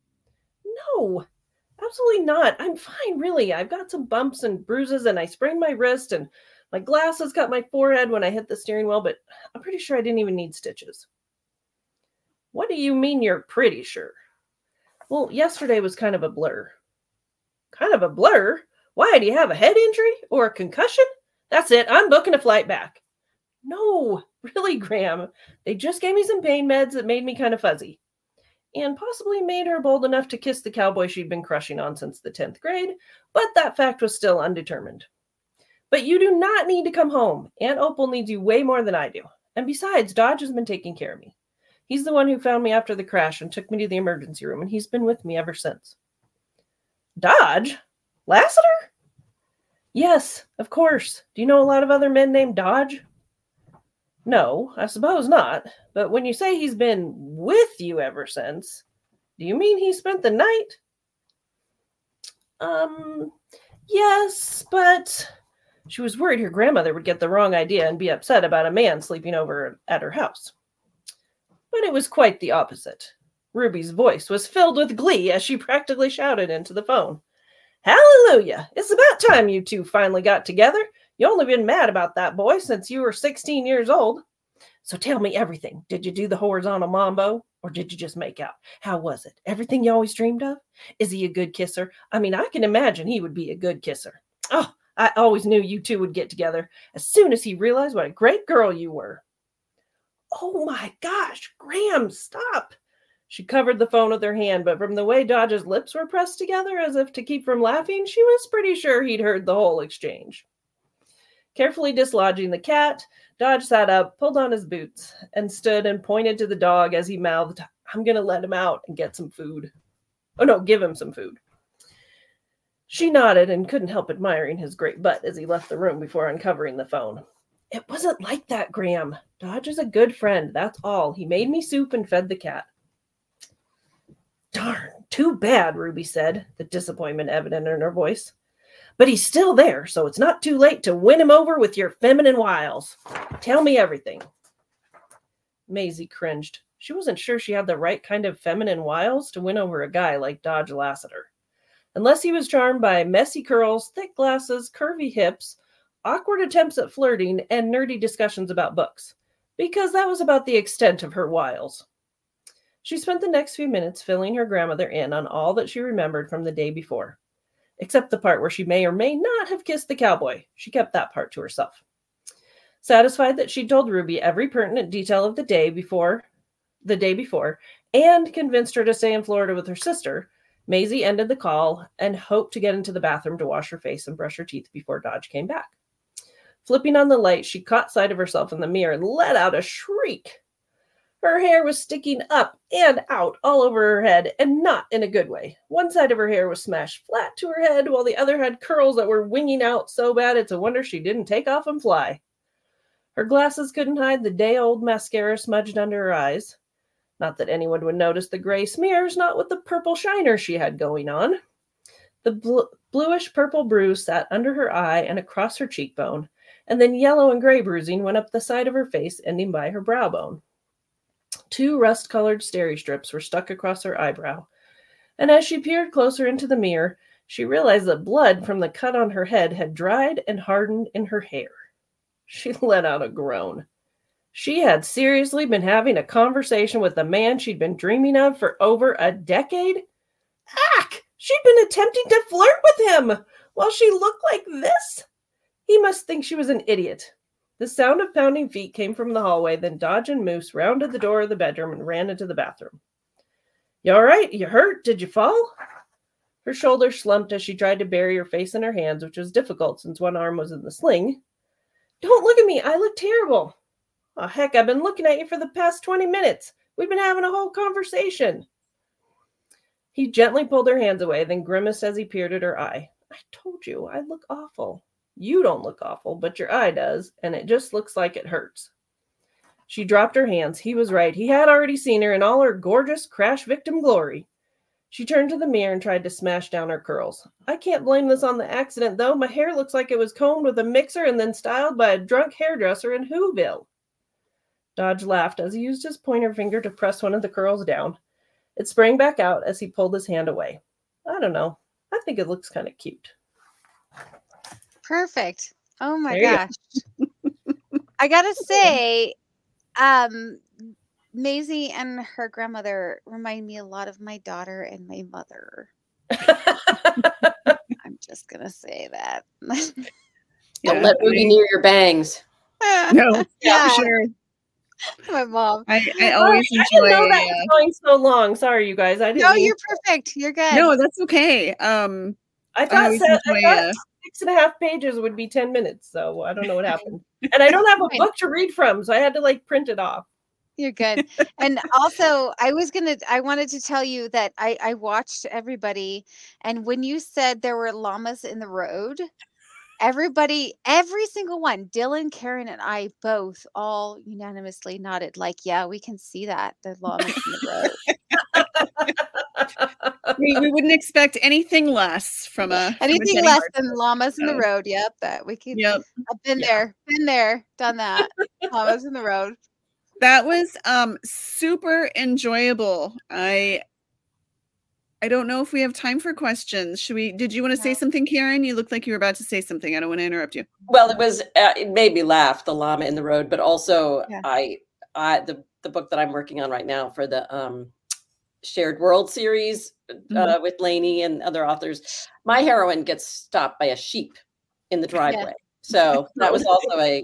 No, absolutely not. I'm fine, really. I've got some bumps and bruises, and I sprained my wrist, and my glasses cut my forehead when I hit the steering wheel, but I'm pretty sure I didn't even need stitches. What do you mean you're pretty sure? Well, yesterday was kind of a blur. Kind of a blur? Why, do you have a head injury or a concussion? That's it. I'm booking a flight back. No, really, Graham. They just gave me some pain meds that made me kind of fuzzy. And possibly made her bold enough to kiss the cowboy she'd been crushing on since the 10th grade, but that fact was still undetermined. But you do not need to come home. Aunt Opal needs you way more than I do. And besides, Dodge has been taking care of me. He's the one who found me after the crash and took me to the emergency room, and he's been with me ever since. Dodge? Lassiter? Yes, of course. Do you know a lot of other men named Dodge? No, I suppose not. But when you say he's been with you ever since, do you mean he spent the night? Yes, but she was worried her grandmother would get the wrong idea and be upset about a man sleeping over at her house. But it was quite the opposite. Ruby's voice was filled with glee as she practically shouted into the phone. Hallelujah! It's about time you two finally got together. You've only been mad about that boy since you were 16 years old. So tell me everything. Did you do the horizontal mambo? Or did you just make out? How was it? Everything you always dreamed of? Is he a good kisser? I mean, I can imagine he would be a good kisser. Oh, I always knew you two would get together as soon as he realized what a great girl you were. Oh my gosh, Graham, stop. She covered the phone with her hand, but from the way Dodge's lips were pressed together as if to keep from laughing, she was pretty sure he'd heard the whole exchange. Carefully dislodging the cat, Dodge sat up, pulled on his boots, and stood and pointed to the dog as he mouthed, I'm going to let him out and get some food. Oh no, give him some food. She nodded and couldn't help admiring his great butt as he left the room before uncovering the phone. It wasn't like that, Graham. Dodge is a good friend, that's all. He made me soup and fed the cat. Darn, too bad, Ruby said, the disappointment evident in her voice. But he's still there, so it's not too late to win him over with your feminine wiles. Tell me everything. Maisie cringed. She wasn't sure she had the right kind of feminine wiles to win over a guy like Dodge Lassiter. Unless he was charmed by messy curls, thick glasses, curvy hips, awkward attempts at flirting, and nerdy discussions about books. Because that was about the extent of her wiles. She spent the next few minutes filling her grandmother in on all that she remembered from the day before. Except the part where she may or may not have kissed the cowboy. She kept that part to herself. Satisfied that she'd told Ruby every pertinent detail of the day before, and convinced her to stay in Florida with her sister, Maisie ended the call and hoped to get into the bathroom to wash her face and brush her teeth before Dodge came back. Flipping on the light, she caught sight of herself in the mirror and let out a shriek. Her hair was sticking up and out all over her head, and not in a good way. One side of her hair was smashed flat to her head, while the other had curls that were winging out so bad it's a wonder she didn't take off and fly. Her glasses couldn't hide the day-old mascara smudged under her eyes. Not that anyone would notice the gray smears, not with the purple shiner she had going on. The bluish-purple bruise sat under her eye and across her cheekbone, and then yellow and gray bruising went up the side of her face, ending by her brow bone. 2 rust-colored steri strips were stuck across her eyebrow, and as she peered closer into the mirror, she realized that blood from the cut on her head had dried and hardened in her hair. She let out a groan. She had seriously been having a conversation with the man she'd been dreaming of for over a decade? Ack! She'd been attempting to flirt with him while she looked like this? He must think she was an idiot. The sound of pounding feet came from the hallway, then Dodge and Moose rounded the door of the bedroom and ran into the bathroom. You all right? You hurt? Did you fall? Her shoulders slumped as she tried to bury her face in her hands, which was difficult since one arm was in the sling. Don't look at me. I look terrible. Oh, heck, I've been looking at you for the past 20 minutes. We've been having a whole conversation. He gently pulled her hands away, then grimaced as he peered at her eye. I told you, I look awful. You don't look awful, but your eye does, and it just looks like it hurts. She dropped her hands. He was right. He had already seen her in all her gorgeous crash victim glory. She turned to the mirror and tried to smash down her curls. I can't blame this on the accident, though. My hair looks like it was combed with a mixer and then styled by a drunk hairdresser in Whoville. Dodge laughed as he used his pointer finger to press one of the curls down. It sprang back out as he pulled his hand away. I don't know. I think it looks kind of cute.
Perfect. Oh my
There you
gosh. I gotta say, Maisie and her grandmother remind me a lot of my daughter and my mother. I'm just gonna say that.
Don't let Ruby near your bangs.
No,
Yeah.
for sure.
My mom.
I always
I didn't
enjoy.
know that was going so long. Sorry, you guys. I didn't.
No, you're perfect. You're good.
No, that's okay.
I
I
thought,
always
I
enjoy,
thought 6.5 pages would be 10 minutes, so I don't know what happened. And I don't have a book to read from, so I had to print it off.
You're good. And also, I wanted to tell you that I watched everybody, and when you said there were llamas in the road, everybody, every single one, Dylan, Karen, and I both all unanimously nodded like, yeah, we can see that. The llamas in the road.
we wouldn't expect anything less from a
Anything
Jenny
less
Hart.
than llamas in the road. Yep, that we could.
Yep.
I've been there, done that. Llamas in the road.
That was super enjoyable. I don't know if we have time for questions. Did you want to say something, Karen? You looked like you were about to say something. I don't want to interrupt you.
Well, it made me laugh, The Llama in the Road, but also the book that I'm working on right now for the Shared World series with Lainey and other authors, my heroine gets stopped by a sheep in the driveway. Yeah. So that was also a,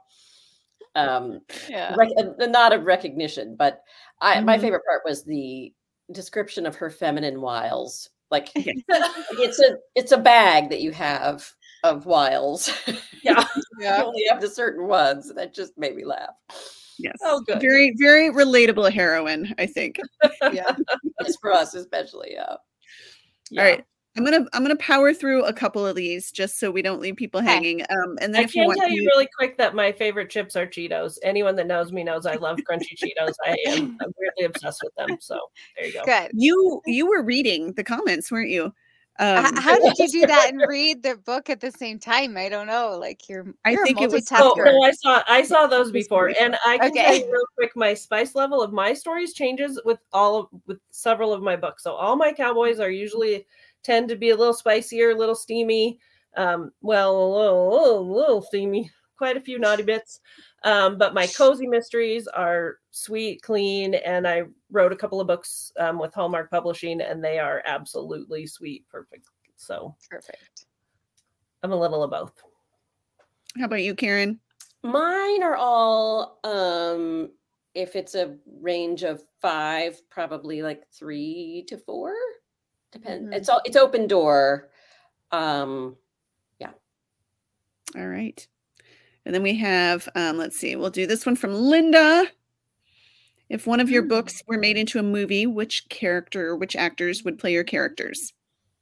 a nod of recognition. But my favorite part was the description of her feminine wiles. Like it's a bag that you have of wiles. Yeah. You only have the certain ones. That just made me laugh.
Yes.
Oh, good.
Very, very relatable heroine, I think.
Yeah. It's for us especially. Yeah.
All right. I'm gonna power through a couple of these just so we don't leave people hanging. And then
I can tell you really quick that my favorite chips are Cheetos. Anyone that knows me knows I love crunchy Cheetos. I'm really obsessed with them. So there you go.
Good.
You were reading the comments, weren't you?
How did you do that and read the book at the same time? I don't know. You're
I think
a
it was.
multitasker.
I saw those before, and I can tell you real quick. My spice level of my stories changes with several of my books. So all my cowboys are usually tend to be a little spicier, a little steamy. A little steamy. Quite a few naughty bits. But my cozy mysteries are sweet, clean, and I wrote a couple of books with Hallmark Publishing, and they are absolutely sweet, perfect. So
perfect.
I'm a little of both.
How about you, Karen?
Mine are all, if it's a range of 5, probably 3 to 4. Depends. It's open door. Yeah.
All right. And then we have, let's see, we'll do this one from Linda. If one of your books were made into a movie, which actors would play your characters?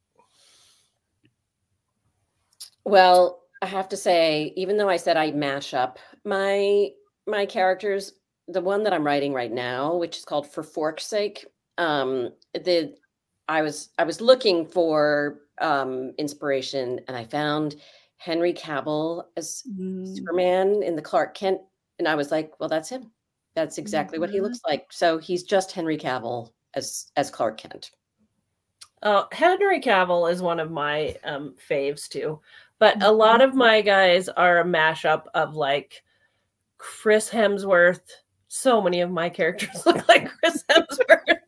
Well, I have to say, even though I said I mash up my characters, the one that I'm writing right now, which is called For Fork's Sake, I was looking for inspiration, and I found Henry Cavill as Superman in the Clark Kent, and I was like, well, that's him. That's exactly what he looks like. So he's just Henry Cavill as Clark Kent.
Henry Cavill is one of my faves too, but a lot of my guys are a mashup of like Chris Hemsworth. So many of my characters look like Chris Hemsworth.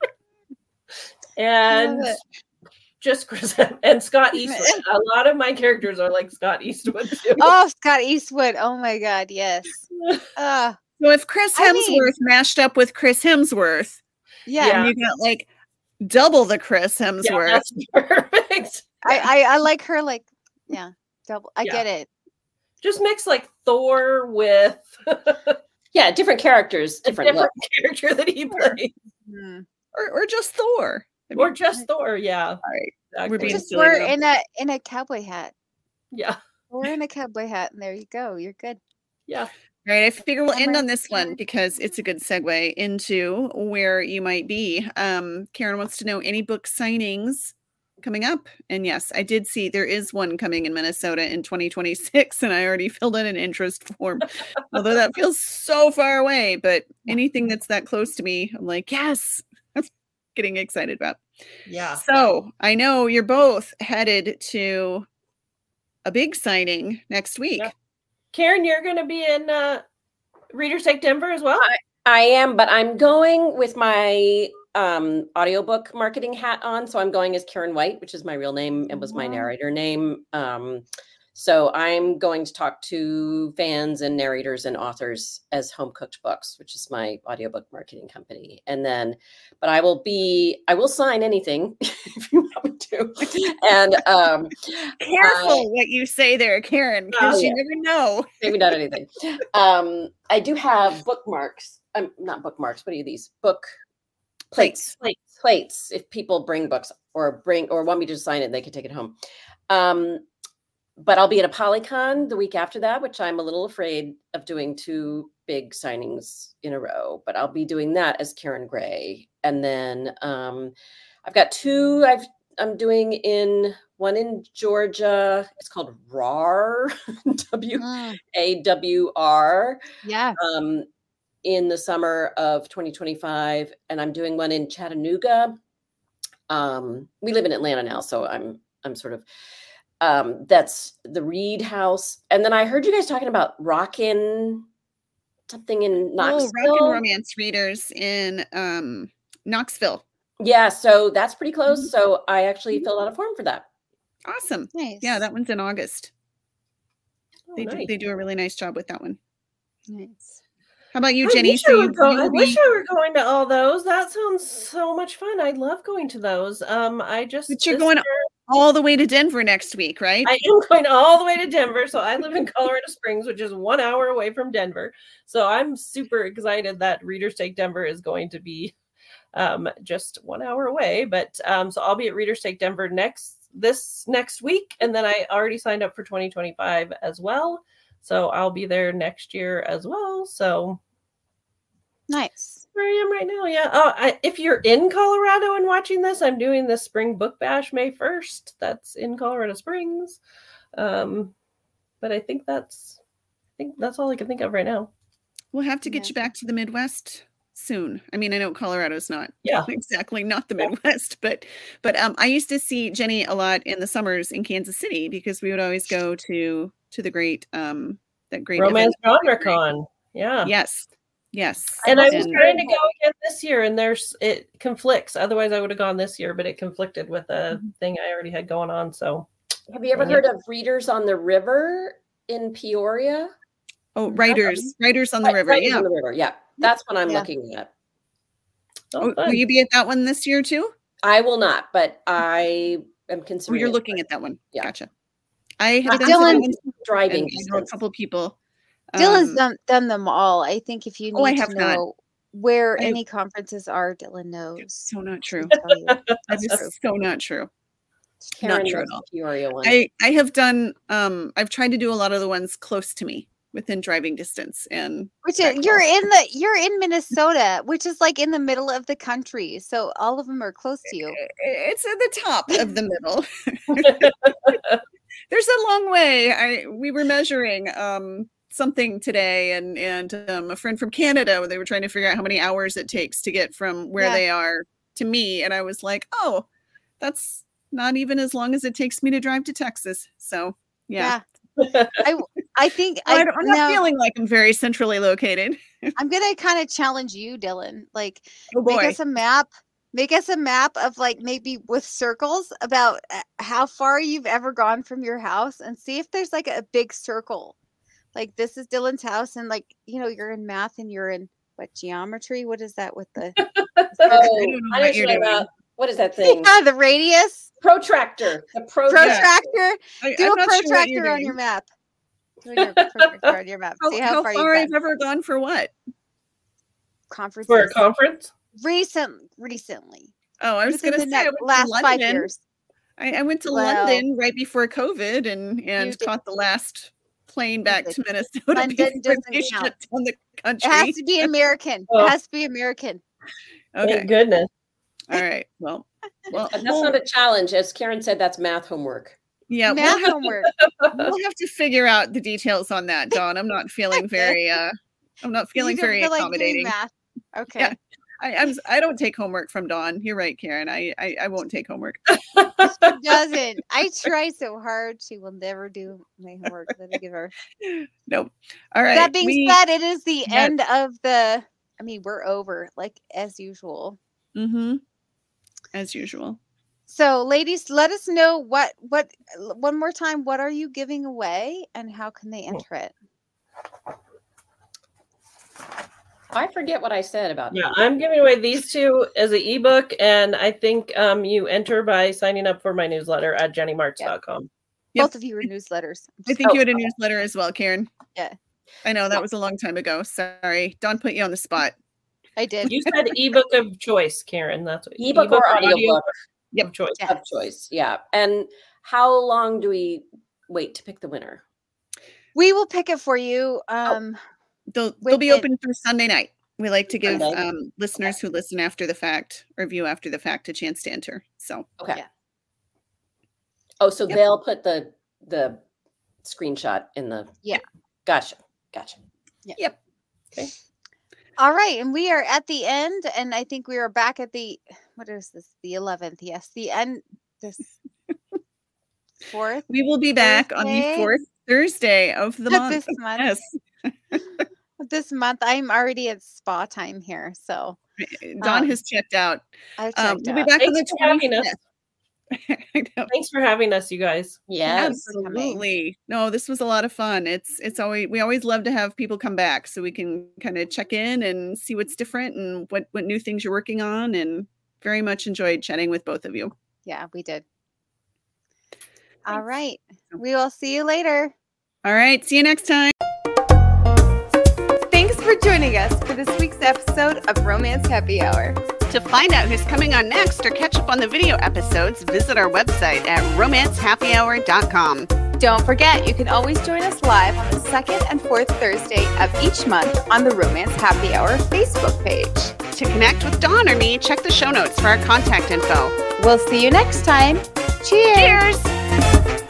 And just Chris and Scott Eastwood. A lot of my characters are like Scott Eastwood too.
Oh, Scott Eastwood. Oh my God, yes.
So if Chris Hemsworth mashed up with Chris Hemsworth,
yeah,
you got like double the Chris Hemsworth.
Yeah, that's perfect.
I like her, like, double. I get it.
Just mix like Thor with
different characters, different
character that he plays,
or just Thor.
Or just Thor, yeah.
All right.
Exactly.
We're being
just
silly
wear
now.
in a cowboy hat.
Yeah.
Or in a cowboy hat, and there you go. You're good.
Yeah.
All right. I figure we'll end on this one because it's a good segue into where you might be. Karen wants to know any book signings coming up. And yes, I did see there is one coming in Minnesota in 2026, and I already filled in an interest form. Although that feels so far away, but anything that's that close to me, I'm like, yes. Getting excited about.
Yeah.
So I know you're both headed to a big signing next week.
Yeah. Karen, you're going to be in Reader's Take Denver as well?
I am, but I'm going with my audiobook marketing hat on. So I'm going as Karen White, which is my real name and was my narrator name. So I'm going to talk to fans and narrators and authors as Home Cooked Books, which is my audiobook marketing company. And then, but I will sign anything if you want me to. And
careful what you say there, Karen, because you never know.
Maybe not anything. I do have bookmarks. Not bookmarks. What are these? Book plates. Plates. If people bring books or want me to sign it, they can take it home. But I'll be at a Polycon the week after that, which I'm a little afraid of doing 2 big signings in a row. But I'll be doing that as Karen Gray. And then I've got 2 I'm doing one in Georgia. It's called RAWR, WAWR.
Yeah.
In the summer of 2025. And I'm doing one in Chattanooga. We live in Atlanta now, so I'm sort of that's the Reed House. And then I heard you guys talking about Rockin' something in Knoxville.
Rockin' Romance Readers in Knoxville.
Yeah, so that's pretty close. So I actually filled out a form for that.
Awesome.
Nice.
Yeah, that one's in August.
Nice.
They do a really nice job with that one.
Nice.
How about you, Jenny?
I wish I were going to all those. That sounds so much fun. I love going to those. But
you're going all the way to Denver next week, right?
I am going all the way to Denver. So I live in Colorado Springs, which is 1 hour away from Denver. So I'm super excited that Reader's Take Denver is going to be just 1 hour away. But so I'll be at Reader's Take Denver this next week. And then I already signed up for 2025 as well. So I'll be there next year as well. So
nice.
Where I am right now. Yeah. If you're in Colorado and watching this, I'm doing the Spring Book Bash May 1st. That's in Colorado Springs. But I think that's all I can think of right now.
We'll have to get you back to the Midwest soon. I mean, I know Colorado's not exactly not the Midwest, but I used to see Jenny a lot in the summers in Kansas City because we would always go to the great that great
Romance Genre Con. Yeah.
Yes.
And I was trying to go again this year, and it conflicts. Otherwise, I would have gone this year, but it conflicted with a thing I already had going on. So,
have you ever heard of Readers on the River in Peoria?
Oh, Writers on the River.
Writers on the River. Yeah, that's what I'm looking at.
Will you be at that one this year too?
I will not, but I am
Oh,
considering.
you're
it.
looking at that one.
Yeah.
Gotcha. I have done
Dylan-
some
driving.
and I know a couple people.
Dylan's done them all. I think if you need
Oh, I
to
have not.
know where
I-
any conferences are, Dylan knows.
So not true.
He'll tell you.
That is so not true.
Karen
not true
loves
at all.
the Peoria one.
I have done I've tried to do a lot of the ones close to me within driving distance, and
Which
that
is, you're in Minnesota, which is like in the middle of the country. So all of them are close to you.
it's at the top of the middle. There's a long way. We were measuring something today, and a friend from Canada, they were trying to figure out how many hours it takes to get from where
Yeah.
they are to me, and I was like, oh, that's not even as long as it takes me to drive to Texas. So yeah.
I think
I'm not
now,
feeling like I'm very centrally located.
I'm gonna kind of challenge you, Dylan. Like
Oh
make
boy.
us a map. Make us a map of like maybe with circles about how far you've ever gone from your house, and see if there's like a big circle. Like this is Dylan's house, and like you're in math and you're in what geometry? What is that with the
Oh,
don't know
I
what
know
you're
what
doing.
what is that thing?
yeah, the radius
Protractor. The protractor.
protractor? Do
I'm
a
not sure what you're
protractor on
doing.
your map. Do your protractor on your map. See how far
far
you've
I've
been.
ever gone for what?
Conferences.
For a conference?
Recently.
Oh, I was
Within
going to
the
say I
next-
went to
last 5
London.
years.
I went to
Wow.
London right before COVID and
did.
caught the last plane back
did.
to Minnesota
London
before
doesn't
they
count.
shut down the country.
It has to be American.
Oh.
It has to be American.
Okay.
Thank goodness.
All right. Well,
That's not a challenge. As Karen said, that's math homework.
yeah,
Math homework.
we'll have to figure out the details on that, Dawn. I'm not feeling very I'm not feeling
You don't
very
feel like doing
accommodating.
math. Okay.
Yeah. I don't take homework from Dawn. You're right, Karen. I won't take homework.
She doesn't. I try so hard. She will never do my homework that I give her.
Nope. All right.
That being said, it is the
Yeah.
end of the. I mean, we're over like as usual.
Mm-hmm. As usual.
So, ladies, let us know what one more time. What are you giving away, and how can they enter it?
I forget what I said about
Yeah, I'm giving away these two as an ebook, and I think you enter by signing up for my newsletter at jennymarts.com.
Yep.
Both of you are newsletters.
I think you had a
Oh.
newsletter as well, Karen.
Yeah.
I know that was a long time ago. Sorry. Dawn put you on the spot.
I did.
You said ebook of choice, Karen. That's what
ebook or audiobook
of choice.
Yeah.
of choice. Yeah. And how long do we wait to pick the winner?
We will pick it for you.
They'll
With
be
it.
open through Sunday night. We like to give
Sunday.
listeners who listen after the fact or view after the fact a chance to enter. So
Okay.
Yeah.
Oh, so
Yep.
they'll put the screenshot in the.
Yeah.
Gotcha.
All right, and we are at the end, and I think we are back at the what is this? The 11th. Yes, the end. This 4th.
we will be back on the
Thursday?
4th Thursday of the month.
This month.
Yes.
This month, I'm already at spa time here, so
Dawn
Um,
has checked out.
I've checked
We'll be
out.
back on
Thanks
the
for having us.
25th. I know.
Thanks for having us, you guys.
Yes.
for coming.
Absolutely. No, this was a lot of fun. It's always we always love to have people come back so we can kind of check in and see what's different and what new things you're working on, and very much enjoyed chatting with both of you.
Yeah, we did. All right, we will see you later.
All right, see you next time.
Thanks for joining us for this week's episode of Romance Happy Hour.
To find out who's coming on next or catch up on the video episodes, visit our website at romancehappyhour.com.
Don't forget, you can always join us live on the second and fourth Thursday of each month on the Romance Happy Hour Facebook page.
To connect with Dawn or me, check the show notes for our contact info.
We'll see you next time. Cheers!
Cheers!